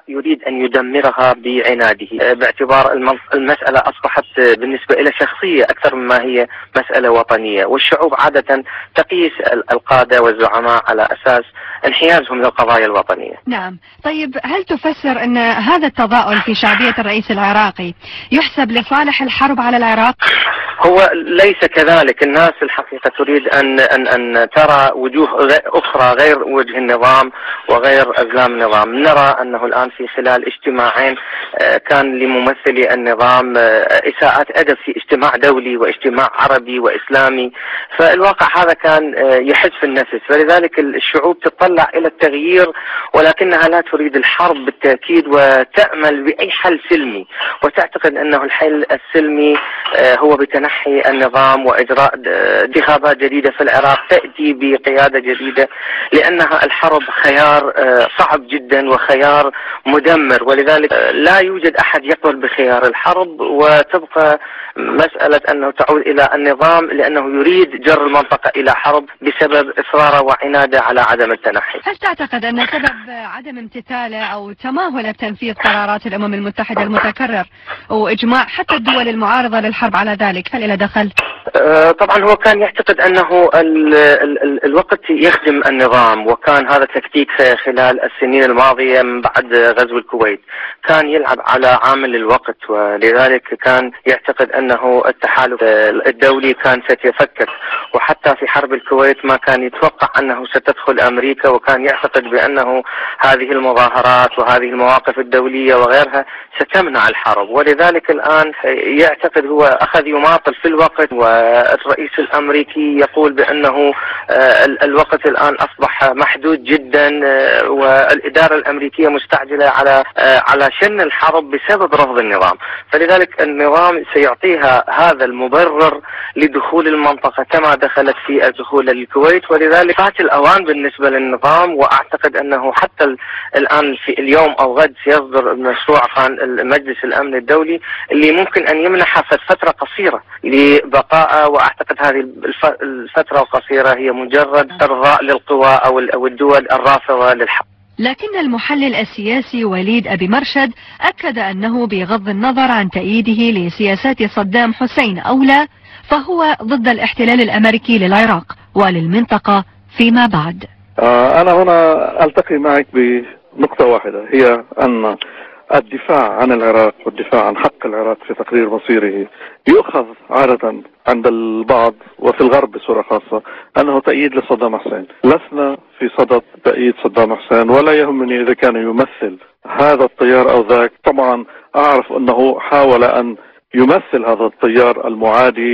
يريد أن يدمرها بعناده، باعتبار المسألة أصبحت بالنسبة إلى شخصية أكثر مما هي مسألة وطنية. والشعوب عادة تقيس القادة والزعماء على أساس انحيازهم للقضايا الوطنية. نعم. طيب هل تفسر أن هذا التضاؤل في شعبية الرئيس العراقي يحسب لصالح الحرب على العراق؟ هو ليس كذلك. الناس الحقيقة تريد أن ترى وجوه أخرى غير وجه النظام وغير أزلام النظام. نرى أنه الآن في خلال اجتماعين كان لممثلي النظام إساءات أدب في اجتماع دولي واجتماع عربي وإسلامي، فالواقع هذا كان يحز في النفس. فلذلك الشعوب تطلع إلى التغيير ولكنها لا تريد الحرب بالتأكيد، وتأمل بأي حل سلمي، وتعتقد أنه الحل السلمي هو بتنحي النظام وإجراء انتخابات جديدة في العراق تأتي بقيادة جديدة، لأنها الحرب خيار صعب جدا وخيار مدمر، ولذلك لا يوجد أحد يقبل بخيار الحرب، وتبقى مسألة أنه تعود إلى النظام لأنه يريد جر المنطقة إلى حرب بسبب إصراره وعناده على عدم التنحي. هل تعتقد أن سبب عدم امتثاله أو تماهل بتنفيذ قرارات الأمم المتحدة المتكرر وإجماع حتى الدول المعارضة للحرب على ذلك هل إلى دخل؟ طبعا هو كان يعتقد أنه الوقت يخدم النظام، وكان هذا تكتيك خلال السنين الماضية من بعد غزو الكويت، كان يلعب على عامل الوقت، ولذلك كان يعتقد أنه التحالف الدولي كان سيتفكك. وحتى في حرب الكويت ما كان يتوقع أنه ستدخل أمريكا، وكان يعتقد بأنه هذه المظاهرات وهذه المواقف الدولية وغيرها ستمنع الحرب، ولذلك الآن يعتقد هو أخذ يماطل في الوقت. والرئيس الأمريكي يقول بأنه الوقت الآن أصبح محدود جدا، والإدارة الأمريكية مستعجلة على شن الحرب بسبب رفض النظام، فلذلك النظام سيعطيها هذا المبرر لدخول المنطقة كما دخلت في الدخول للكويت، ولذلك فات الأوان بالنسبة للنظام. وأعتقد أنه حتى الآن في اليوم أو غد سيصدر مشروع مجلس الأمن الدولي اللي ممكن أن يمنح فترة قصيرة لبقاء، وأعتقد هذه الفترة القصيرة هي مجرد إرضاء للقوى أو الدول الرافضة للحرب. لكن المحلل السياسي وليد أبي مرشد أكد أنه بغض النظر عن تأييده لسياسات صدام حسين أو لا، فهو ضد الاحتلال الأمريكي للعراق وللمنطقة فيما بعد. أنا هنا ألتقي معك بنقطة واحدة، هي أن الدفاع عن العراق والدفاع عن حق العراق في تقرير مصيره يؤخذ عادة عند البعض وفي الغرب بصورة خاصة أنه تأييد لصدام حسين. لسنا في صدد تأييد صدام حسين، ولا يهمني إذا كان يمثل هذا التيار أو ذاك. طبعا أعرف أنه حاول أن يمثل هذا التيار المعادي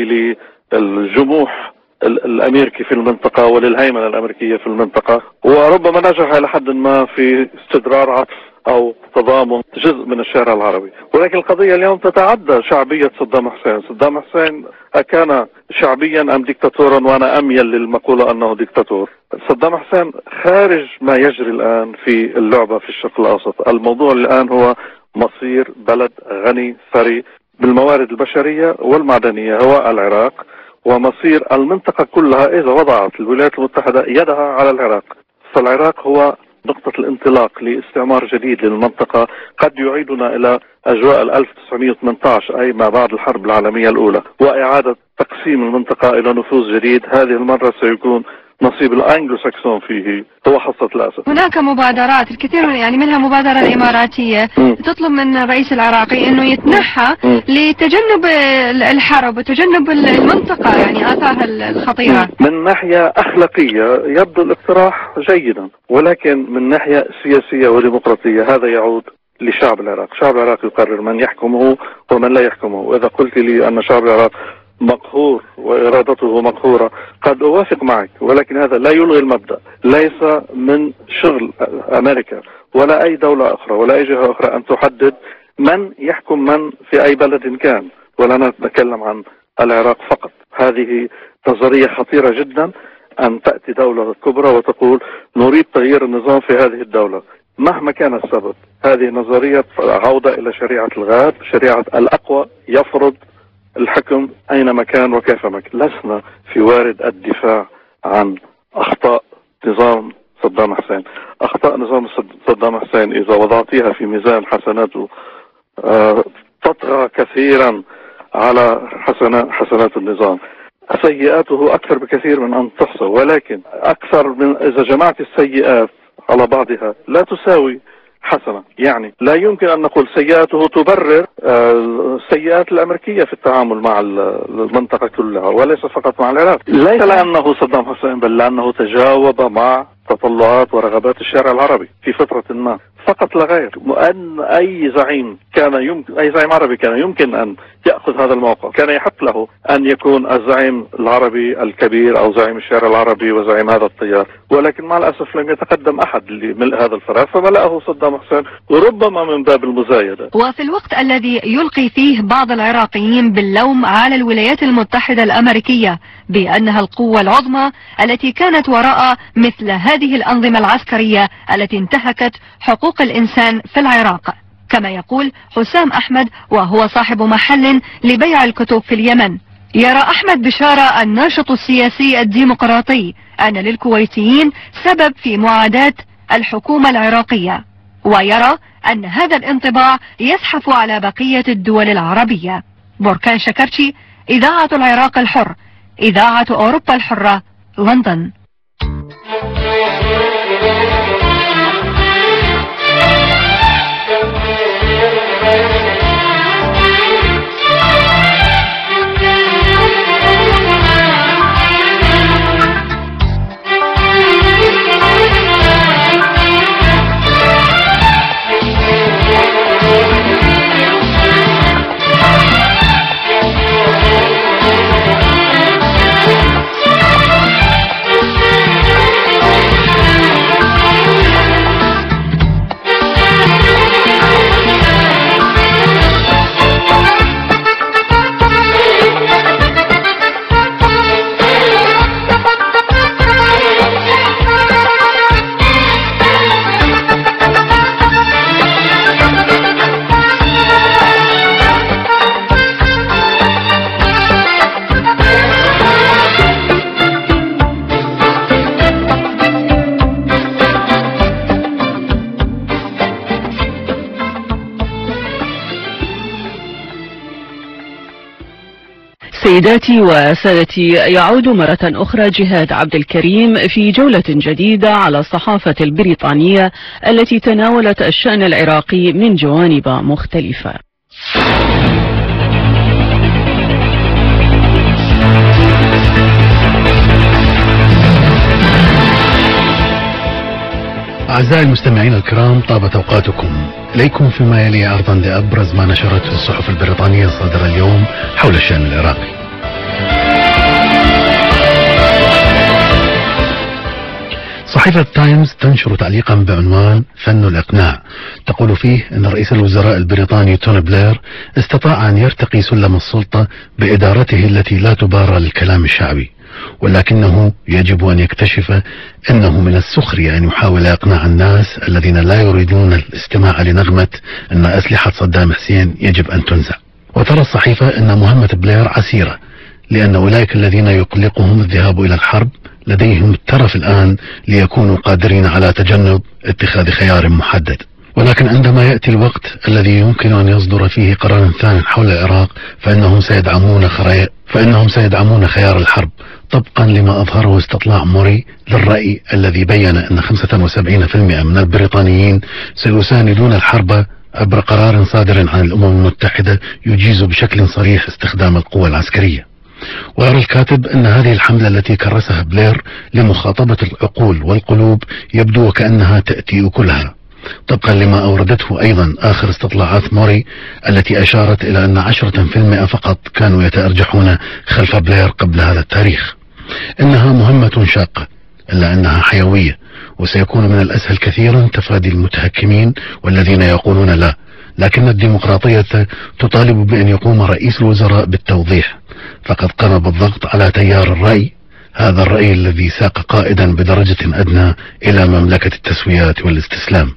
للجموح الأمريكي في المنطقة وللهيمنة الأمريكية في المنطقة، وربما نجح إلى حد ما في استدرار عطف أو تضامن جزء من الشارع العربي. ولكن القضية اليوم تتعدى شعبية صدام حسين. صدام حسين أكان شعبيا أم ديكتاتورا؟ وأنا أميل للمقولة أنه ديكتاتور. صدام حسين خارج ما يجري الآن في اللعبة في الشرق الأوسط. الموضوع الآن هو مصير بلد غني ثري بالموارد البشرية والمعدنية هو العراق، ومصير المنطقة كلها إذا وضعت الولايات المتحدة يدها على العراق. فالعراق هو نقطة الانطلاق لاستعمار جديد للمنطقة قد يعيدنا إلى أجواء 1918 أي ما بعد الحرب العالمية الأولى، وإعادة تقسيم المنطقة إلى نفوذ جديد. هذه المرة سيكون نصيب الأنجلو ساكسون فيه هو حصة الأسد. هناك مبادرات الكثير يعني منها مبادرة الإماراتية تطلب من الرئيس العراقي أنه يتنحى لتجنب الحرب وتجنب المنطقة يعني آثارها الخطيرة. من ناحية أخلاقية يبدو الاقتراح جيدا، ولكن من ناحية سياسية وديمقراطية هذا يعود لشعب العراق. شعب العراق يقرر من يحكمه ومن لا يحكمه. وإذا قلت لي أن شعب العراق مقهور وإرادته مقهورة قد أوافق معك، ولكن هذا لا يلغي المبدأ. ليس من شغل أمريكا ولا أي دولة أخرى ولا أي جهة أخرى أن تحدد من يحكم من في أي بلد كان، ولا نتكلم عن العراق فقط. هذه نظرية خطيرة جدا أن تأتي دولة كبرى وتقول نريد تغيير النظام في هذه الدولة مهما كان السبب. هذه نظرية عودة إلى شريعة الغاب، شريعة الأقوى يفرض الحكم أينما كان وكيفما كان. لسنا في وارد الدفاع عن أخطاء نظام صدام حسين. أخطاء نظام صدام حسين إذا وضعتيها في ميزان حسناته تطغى كثيرا على حسنات النظام. سيئاته أكثر بكثير من أن تحصى، ولكن أكثر من إذا جمعت السيئات على بعضها لا تساوي حسنة. يعني لا يمكن أن نقول سيئاته تبرر السيئات الأمريكية في التعامل مع المنطقة كلها وليس فقط مع العراق، ليس لأنه صدام حسين بل لأنه تجاوب مع تطلعات ورغبات الشارع العربي في فترة ما فقط لا غير. وأن أي زعيم عربي كان يمكن أن يأخذ هذا الموقف، كان يحق له أن يكون الزعيم العربي الكبير أو زعيم الشارع العربي وزعيم هذا التيار، ولكن مع الأسف لم يتقدم أحد لملء هذا الفراغ فملأه صدام حسين، وربما من باب المزايدة. وفي الوقت الذي يلقي فيه بعض العراقيين باللوم على الولايات المتحدة الأمريكية بأنها القوة العظمى التي كانت وراء مثل هذه الأنظمة العسكرية التي انتهكت حقوق الإنسان في العراق، كما يقول حسام أحمد وهو صاحب محل لبيع الكتب في اليمن. يرى أحمد بشارة الناشط السياسي الديمقراطي أن للكويتيين سبب في معاداة الحكومة العراقية، ويرى أن هذا الانطباع يزحف على بقية الدول العربية. بركان شكرتشي، إذاعة العراق الحر، إذاعة أوروبا الحرة، لندن. سيداتي وسادتي، يعود مرة أخرى جهاد عبد الكريم في جولة جديدة على الصحافة البريطانية التي تناولت الشأن العراقي من جوانب مختلفة. أعزائي المستمعين الكرام، طابت أوقاتكم. إليكم فيما يلي عرضا لأبرز ما نشرته الصحف البريطانية الصادرة اليوم حول الشأن العراقي. صحيفة تايمز تنشر تعليقا بعنوان فن الإقناع، تقول فيه أن رئيس الوزراء البريطاني توني بلير استطاع أن يرتقي سلم السلطة بإدارته التي لا تبارى للكلام الشعبي، ولكنه يجب أن يكتشف أنه من السخرية أن يحاول إقناع الناس الذين لا يريدون الاستماع لنغمة أن أسلحة صدام حسين يجب أن تنزع. وترى الصحيفة أن مهمة بلير عسيرة، لأن أولئك الذين يقلقهم الذهاب إلى الحرب لديهم الترف الآن ليكونوا قادرين على تجنب اتخاذ خيار محدد. ولكن عندما يأتي الوقت الذي يمكن أن يصدر فيه قرار ثان حول العراق فإنهم سيدعمون خيار الحرب، طبقا لما أظهره استطلاع موري للرأي الذي بين أن 75% من البريطانيين سيساندون الحرب عبر قرار صادر عن الأمم المتحدة يجيز بشكل صريح استخدام القوى العسكرية. ويرى الكاتب أن هذه الحملة التي كرسها بلير لمخاطبة العقول والقلوب يبدو وكأنها تأتي أكلها، طبقا لما أوردته أيضا آخر استطلاعات موري التي أشارت إلى أن 10% فقط كانوا يتأرجحون خلف بلير قبل هذا التاريخ. إنها مهمة شاقة، إلا أنها حيوية، وسيكون من الأسهل كثيرا تفادي المتهكمين والذين يقولون لا، لكن الديمقراطية تطالب بأن يقوم رئيس الوزراء بالتوضيح، فقد قام بالضغط على تيار الرأي، هذا الرأي الذي ساق قائدا بدرجة أدنى إلى مملكة التسويات والاستسلام.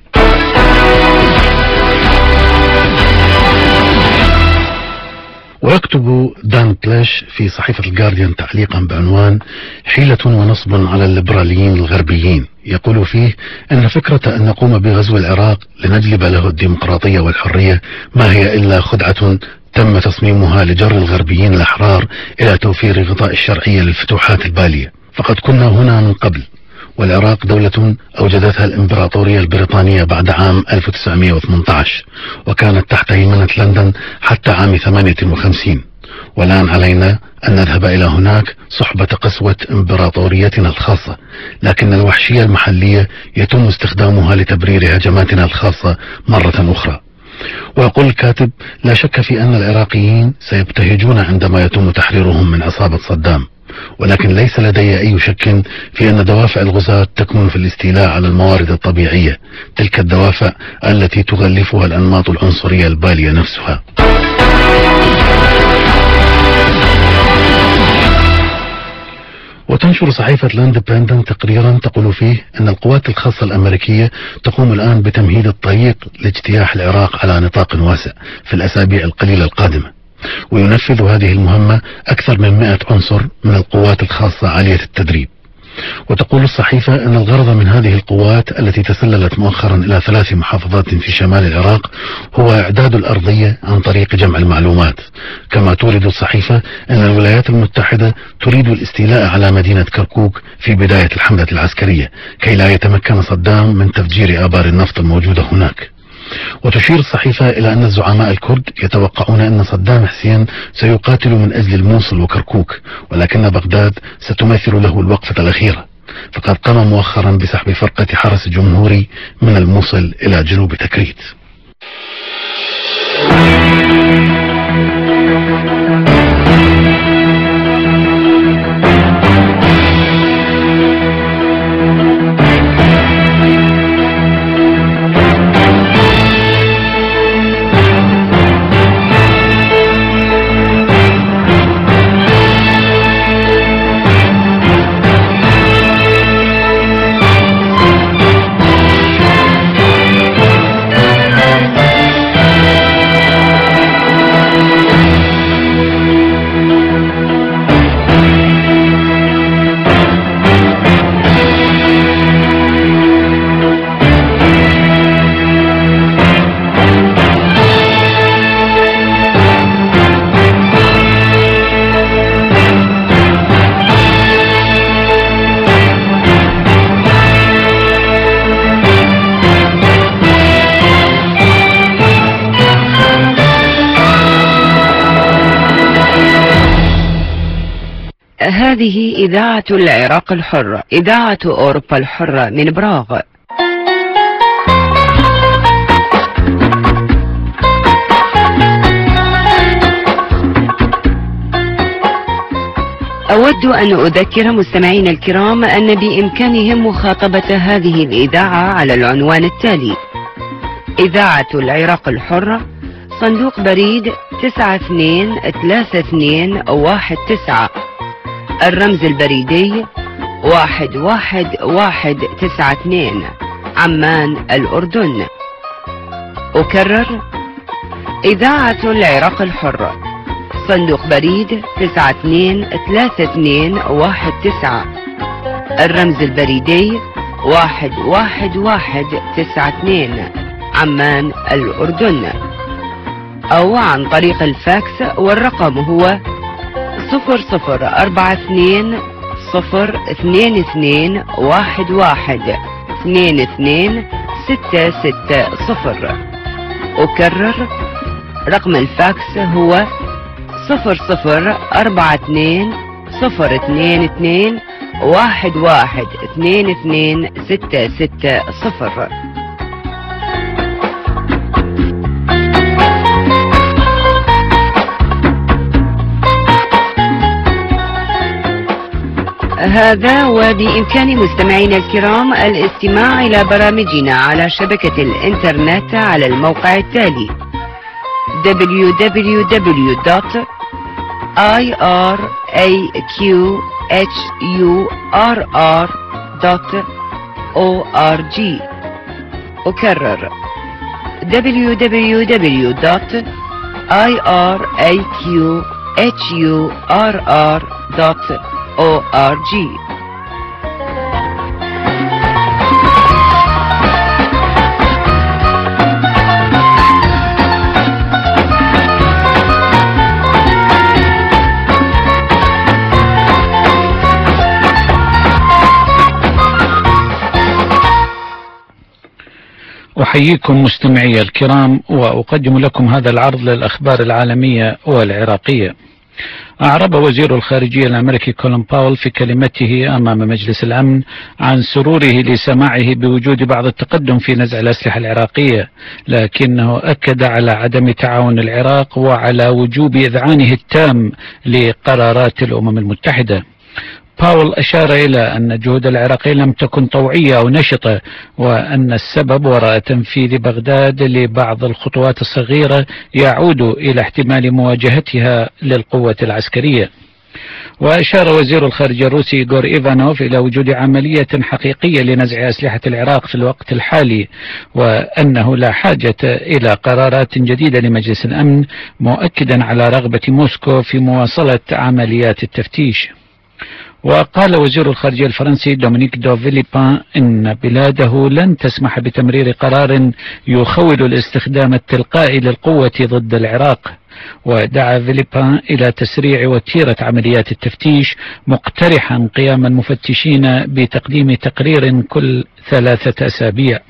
ويكتب دان بليش في صحيفة الجارديان تعليقا بعنوان حيلة ونصب على الليبراليين الغربيين، يقول فيه أن فكرة أن نقوم بغزو العراق لنجلب له الديمقراطية والحرية ما هي إلا خدعة تم تصميمها لجر الغربيين الأحرار إلى توفير غطاء الشرعية للفتوحات البالية. فقد كنا هنا من قبل، والعراق دولة أوجدتها الإمبراطورية البريطانية بعد عام 1918، وكانت تحت هيمنة لندن حتى عام 58. والآن علينا أن نذهب إلى هناك صحبة قسوة إمبراطوريتنا الخاصة، لكن الوحشية المحلية يتم استخدامها لتبرير هجماتنا الخاصة مرة أخرى. ويقول الكاتب: لا شك في أن العراقيين سيبتهجون عندما يتم تحريرهم من عصابة صدام، ولكن ليس لدي أي شك في أن دوافع الغزاة تكمن في الاستيلاء على الموارد الطبيعية، تلك الدوافع التي تغلفها الأنماط العنصرية البالية نفسها. وتنشر صحيفة لاندبندنت تقريرا تقول فيه أن القوات الخاصة الأمريكية تقوم الآن بتمهيد الطريق لاجتياح العراق على نطاق واسع في الأسابيع القليلة القادمة، وينفذ هذه المهمة أكثر من 100 عنصر من القوات الخاصة عالية التدريب. وتقول الصحيفة أن الغرض من هذه القوات التي تسللت مؤخرا إلى 3 محافظات في شمال العراق هو إعداد الأرضية عن طريق جمع المعلومات. كما تورد الصحيفة أن الولايات المتحدة تريد الاستيلاء على مدينة كركوك في بداية الحملة العسكرية كي لا يتمكن صدام من تفجير آبار النفط الموجودة هناك. وتشير الصحيفة إلى أن الزعماء الكرد يتوقعون أن صدام حسين سيقاتل من أجل الموصل وكركوك، ولكن بغداد ستمثل له الوقفة الأخيرة، فقد قام مؤخرا بسحب فرقة حرس جمهوري من الموصل إلى جنوب تكريت. هذه إذاعة العراق الحر، إذاعة أوروبا الحرة من براغ. أود أن أذكر مستمعين الكرام أن بإمكانهم مخاطبة هذه الإذاعة على العنوان التالي: إذاعة العراق الحر، صندوق بريد 923219، الرمز البريدي 11192، عمان الأردن. أكرر: إذاعة العراق الحر، صندوق بريد 923219، الرمز البريدي 11192، عمان الأردن. أو عن طريق الفاكس، والرقم هو 004211226660. أكرر: رقم الفاكس هو 00422211226660. هذا وبإمكان مستمعينا الكرام الاستماع إلى برامجنا على شبكة الإنترنت على الموقع التالي: www.iraqhurr.org. أكرر: www.iraqhurr.org. أحييكم مستمعي الكرام وأقدم لكم هذا العرض للأخبار العالمية والعراقية. أعرب وزير الخارجية الأمريكي كولين باول في كلمته أمام مجلس الأمن عن سروره لسماعه بوجود بعض التقدم في نزع الأسلحة العراقية، لكنه أكد على عدم تعاون العراق وعلى وجوب إذعانه التام لقرارات الأمم المتحدة. باول أشار إلى أن جهود العراقيين لم تكن طوعية أو نشطة، وأن السبب وراء تنفيذ بغداد لبعض الخطوات الصغيرة يعود إلى احتمال مواجهتها للقوة العسكرية. وأشار وزير الخارجية الروسي إيغور إيفانوف إلى وجود عملية حقيقية لنزع أسلحة العراق في الوقت الحالي، وأنه لا حاجة إلى قرارات جديدة لمجلس الأمن، مؤكدا على رغبة موسكو في مواصلة عمليات التفتيش. وقال وزير الخارجية الفرنسي دومينيك دو فيليبان إن بلاده لن تسمح بتمرير قرار يخول الاستخدام التلقائي للقوة ضد العراق. ودعا فيليبان إلى تسريع وتيرة عمليات التفتيش، مقترحا قيام المفتشين بتقديم تقرير كل 3 أسابيع.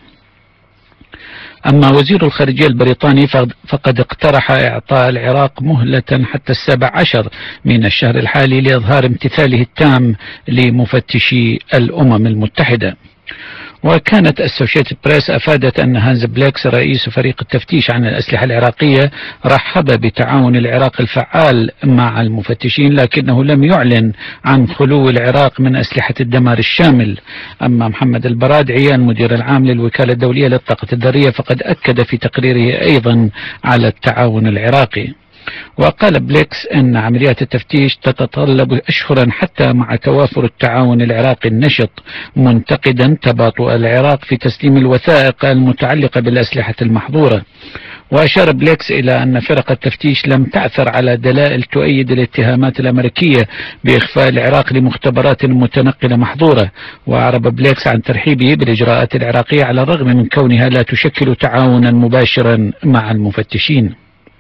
أما وزير الخارجية البريطاني فقد اقترح إعطاء العراق مهلة حتى 17 من الشهر الحالي لإظهار امتثاله التام لمفتشي الأمم المتحدة. وكانت أسوشيتد بريس أفادت أن هانز بليكس رئيس فريق التفتيش عن الأسلحة العراقية رحب بتعاون العراق الفعال مع المفتشين، لكنه لم يعلن عن خلو العراق من أسلحة الدمار الشامل. أما محمد البرادعي المدير العام للوكالة الدولية للطاقة الذرية فقد أكد في تقريره أيضا على التعاون العراقي. وقال بليكس أن عمليات التفتيش تتطلب أشهرا حتى مع توافر التعاون العراقي النشط، منتقدا تباطؤ العراق في تسليم الوثائق المتعلقة بالأسلحة المحظورة. وأشار بليكس إلى أن فرق التفتيش لم تعثر على دلائل تؤيد الاتهامات الأمريكية بإخفاء العراق لمختبرات متنقلة محظورة. وأعرب بليكس عن ترحيبه بالإجراءات العراقية على الرغم من كونها لا تشكل تعاونا مباشرا مع المفتشين.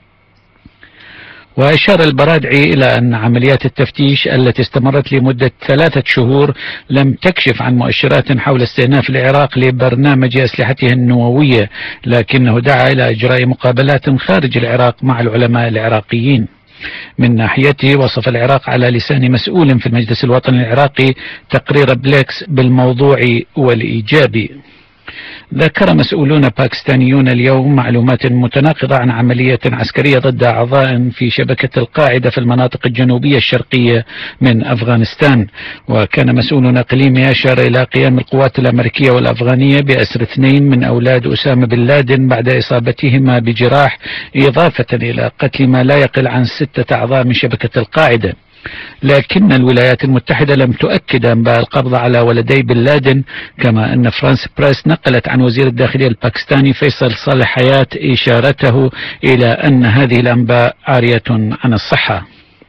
وأشار البرادعي إلى أن عمليات التفتيش التي استمرت لمدة 3 شهور لم تكشف عن مؤشرات حول استئناف العراق لبرنامج أسلحته النووية، لكنه دعا إلى إجراء مقابلات خارج العراق مع العلماء العراقيين. من ناحيته وصف العراق على لسان مسؤول في المجلس الوطني العراقي تقرير بليكس بالموضوعي والإيجابي. ذكر مسؤولون باكستانيون اليوم معلومات متناقضة عن عملية عسكرية ضد أعضاء في شبكة القاعدة في المناطق الجنوبية الشرقية من أفغانستان. وكان مسؤول إقليمي أشار إلى قيام القوات الأمريكية والأفغانية بأسر 2 من أولاد أسامة بن لادن بعد إصابتهما بجراح، إضافة إلى قتل ما لا يقل عن 6 أعضاء من شبكة القاعدة. لكن الولايات المتحدة لم تؤكد أنباء القبض على ولدي بن لادن، كما أن فرانس بريس نقلت عن وزير الداخلية الباكستاني فيصل صالح حياة إشارته إلى أن هذه الأنباء عارية عن الصحة.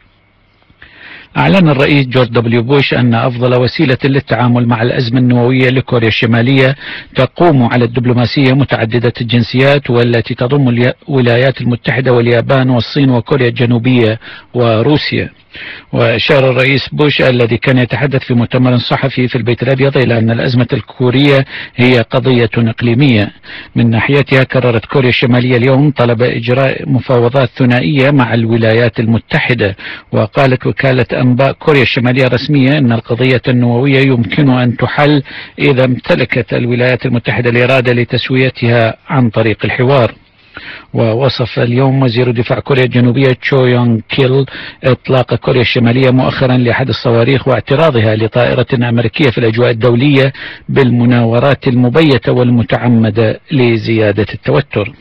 أعلن الرئيس جورج دبليو بوش أن أفضل وسيلة للتعامل مع الأزمة النووية لكوريا الشمالية تقوم على الدبلوماسية متعددة الجنسيات، والتي تضم الولايات المتحدة واليابان والصين وكوريا الجنوبية وروسيا. وأشار الرئيس بوش الذي كان يتحدث في مؤتمر صحفي في البيت الأبيض إلى أن الأزمة الكورية هي قضية إقليمية. من ناحيتها كررت كوريا الشمالية اليوم طلب إجراء مفاوضات ثنائية مع الولايات المتحدة. وقالت وكالة أنباء كوريا الشمالية الرسمية أن القضية النووية يمكن أن تحل إذا امتلكت الولايات المتحدة الإرادة لتسويتها عن طريق الحوار. ووصف اليوم وزير دفاع كوريا الجنوبية تشو يونغ كيل إطلاق كوريا الشمالية مؤخرا لأحد الصواريخ واعتراضها لطائرة أمريكية في الأجواء الدولية بالمناورات المبيتة والمتعمدة لزيادة التوتر.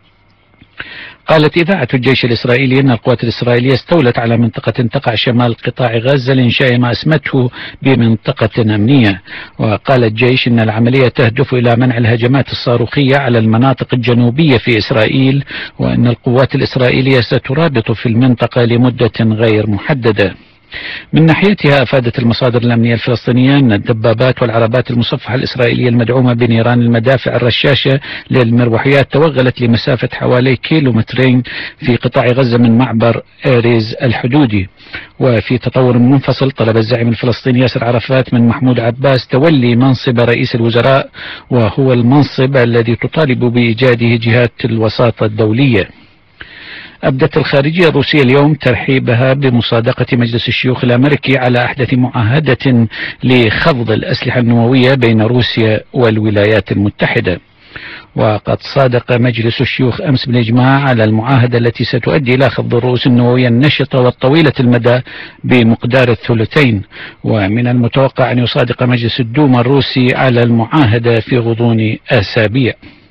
قالت إذاعة الجيش الإسرائيلي أن القوات الإسرائيلية استولت على منطقة تقع شمال قطاع غزة لإنشاء ما أسمته بمنطقة أمنية. وقال الجيش أن العملية تهدف إلى منع الهجمات الصاروخية على المناطق الجنوبية في إسرائيل، وأن القوات الإسرائيلية سترابط في المنطقة لمدة غير محددة. من ناحيتها أفادت المصادر الأمنية الفلسطينية أن الدبابات والعربات المصفحة الإسرائيلية المدعومة بنيران المدافع الرشاشة للمروحيات توغلت لمسافة حوالي كيلومترين في قطاع غزة من معبر إيريز الحدودي. وفي تطور منفصل، طلب الزعيم الفلسطيني ياسر عرفات من محمود عباس تولي منصب رئيس الوزراء، وهو المنصب الذي تطالب بإيجاده جهات الوساطة الدولية. أبدت الخارجية الروسية اليوم ترحيبها بمصادقة مجلس الشيوخ الأمريكي على أحدث معاهدة لخفض الأسلحة النووية بين روسيا والولايات المتحدة. وقد صادق مجلس الشيوخ أمس بالإجماع على المعاهدة التي ستؤدي إلى خفض الرؤوس النووية النشطة والطويلة المدى بمقدار الثلثين، ومن المتوقع أن يصادق مجلس الدوما الروسي على المعاهدة في غضون أسابيع.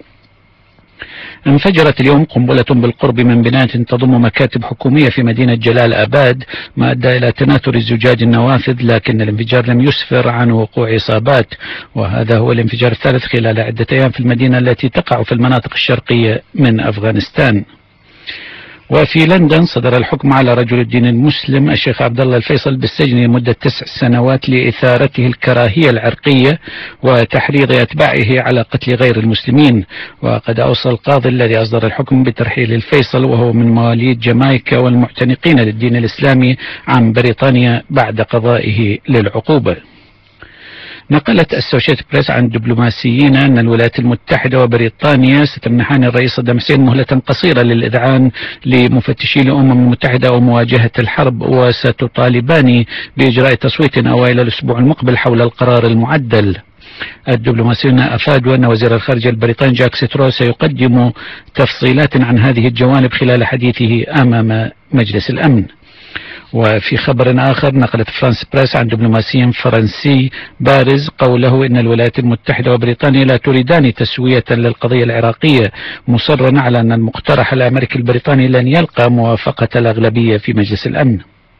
انفجرت اليوم قنبلة بالقرب من بناية تضم مكاتب حكومية في مدينة جلال آباد، ما أدى إلى تناثر الزجاج النوافذ، لكن الانفجار لم يسفر عن وقوع إصابات. وهذا هو الانفجار الثالث خلال عدة أيام في المدينة التي تقع في المناطق الشرقية من أفغانستان. وفي لندن صدر الحكم على رجل الدين المسلم الشيخ عبد الله الفيصل بالسجن لمدة 9 سنوات لإثارته الكراهية العرقية وتحريض أتباعه على قتل غير المسلمين. وقد أوصى القاضي الذي أصدر الحكم بترحيل الفيصل، وهو من مواليد جامايكا والمعتنقين للدين الإسلامي، عن بريطانيا بعد قضائه للعقوبة. نقلت السوشيتد بريس عن دبلوماسيين أن الولايات المتحدة وبريطانيا ستمنحان الرئيس صدام حسين مهلة قصيرة للإذعان لمفتشي الأمم المتحدة ومواجهة الحرب، وستطالبان بإجراء تصويت أوائل الأسبوع المقبل حول القرار المعدل. الدبلوماسيون أفادوا أن وزير الخارجية البريطاني جاك سترو سيقدم تفصيلات عن هذه الجوانب خلال حديثه أمام مجلس الأمن. وفي خبر آخر، نقلت فرانس بريس عن دبلوماسي فرنسي بارز قوله إن الولايات المتحدة وبريطانيا لا تريدان تسوية للقضية العراقية، مصرا على أن المقترح الأمريكي البريطاني لن يلقى موافقة الأغلبية في مجلس الأمن.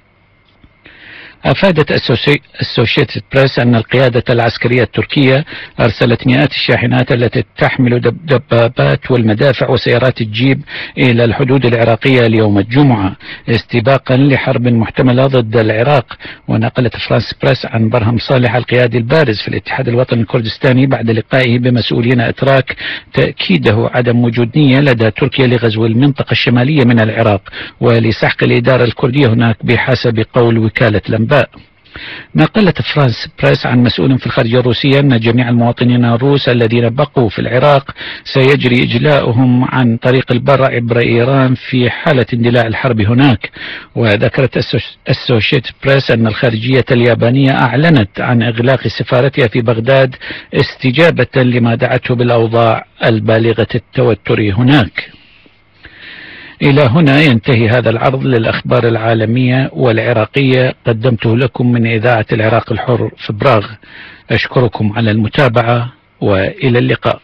أفادت السوشيتد بريس أن القيادة العسكرية التركية أرسلت مئات الشاحنات التي تحمل دبابات والمدافع وسيارات الجيب إلى الحدود العراقية اليوم الجمعة استباقا لحرب محتملة ضد العراق. ونقلت فرانس بريس عن برهم صالح القيادي البارز في الاتحاد الوطني الكردستاني بعد لقائه بمسؤولين أتراك تأكيده عدم وجود نية لدى تركيا لغزو المنطقة الشمالية من العراق ولسحق الإدارة الكردية هناك بحسب قول وكالة الأنباء. نقلت فرانس بريس عن مسؤول في الخارجية الروسية أن جميع المواطنين الروس الذين بقوا في العراق سيجري إجلاؤهم عن طريق البر عبر إيران في حالة اندلاع الحرب هناك. وذكرت السوشيتد بريس أن الخارجية اليابانية أعلنت عن إغلاق سفارتها في بغداد استجابة لما دعته بالأوضاع البالغة التوتر هناك. إلى هنا ينتهي هذا العرض للأخبار العالمية والعراقية، قدمته لكم من إذاعة العراق الحر في براغ. أشكركم على المتابعة وإلى اللقاء.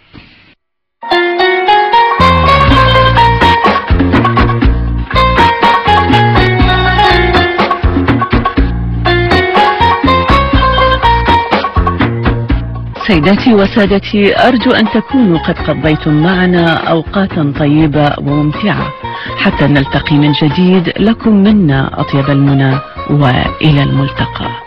سيداتي وسادتي، أرجو أن تكونوا قد قضيتم معنا أوقاتا طيبة وممتعة. حتى نلتقي من جديد، لكم منا أطيب المنى وإلى الملتقى.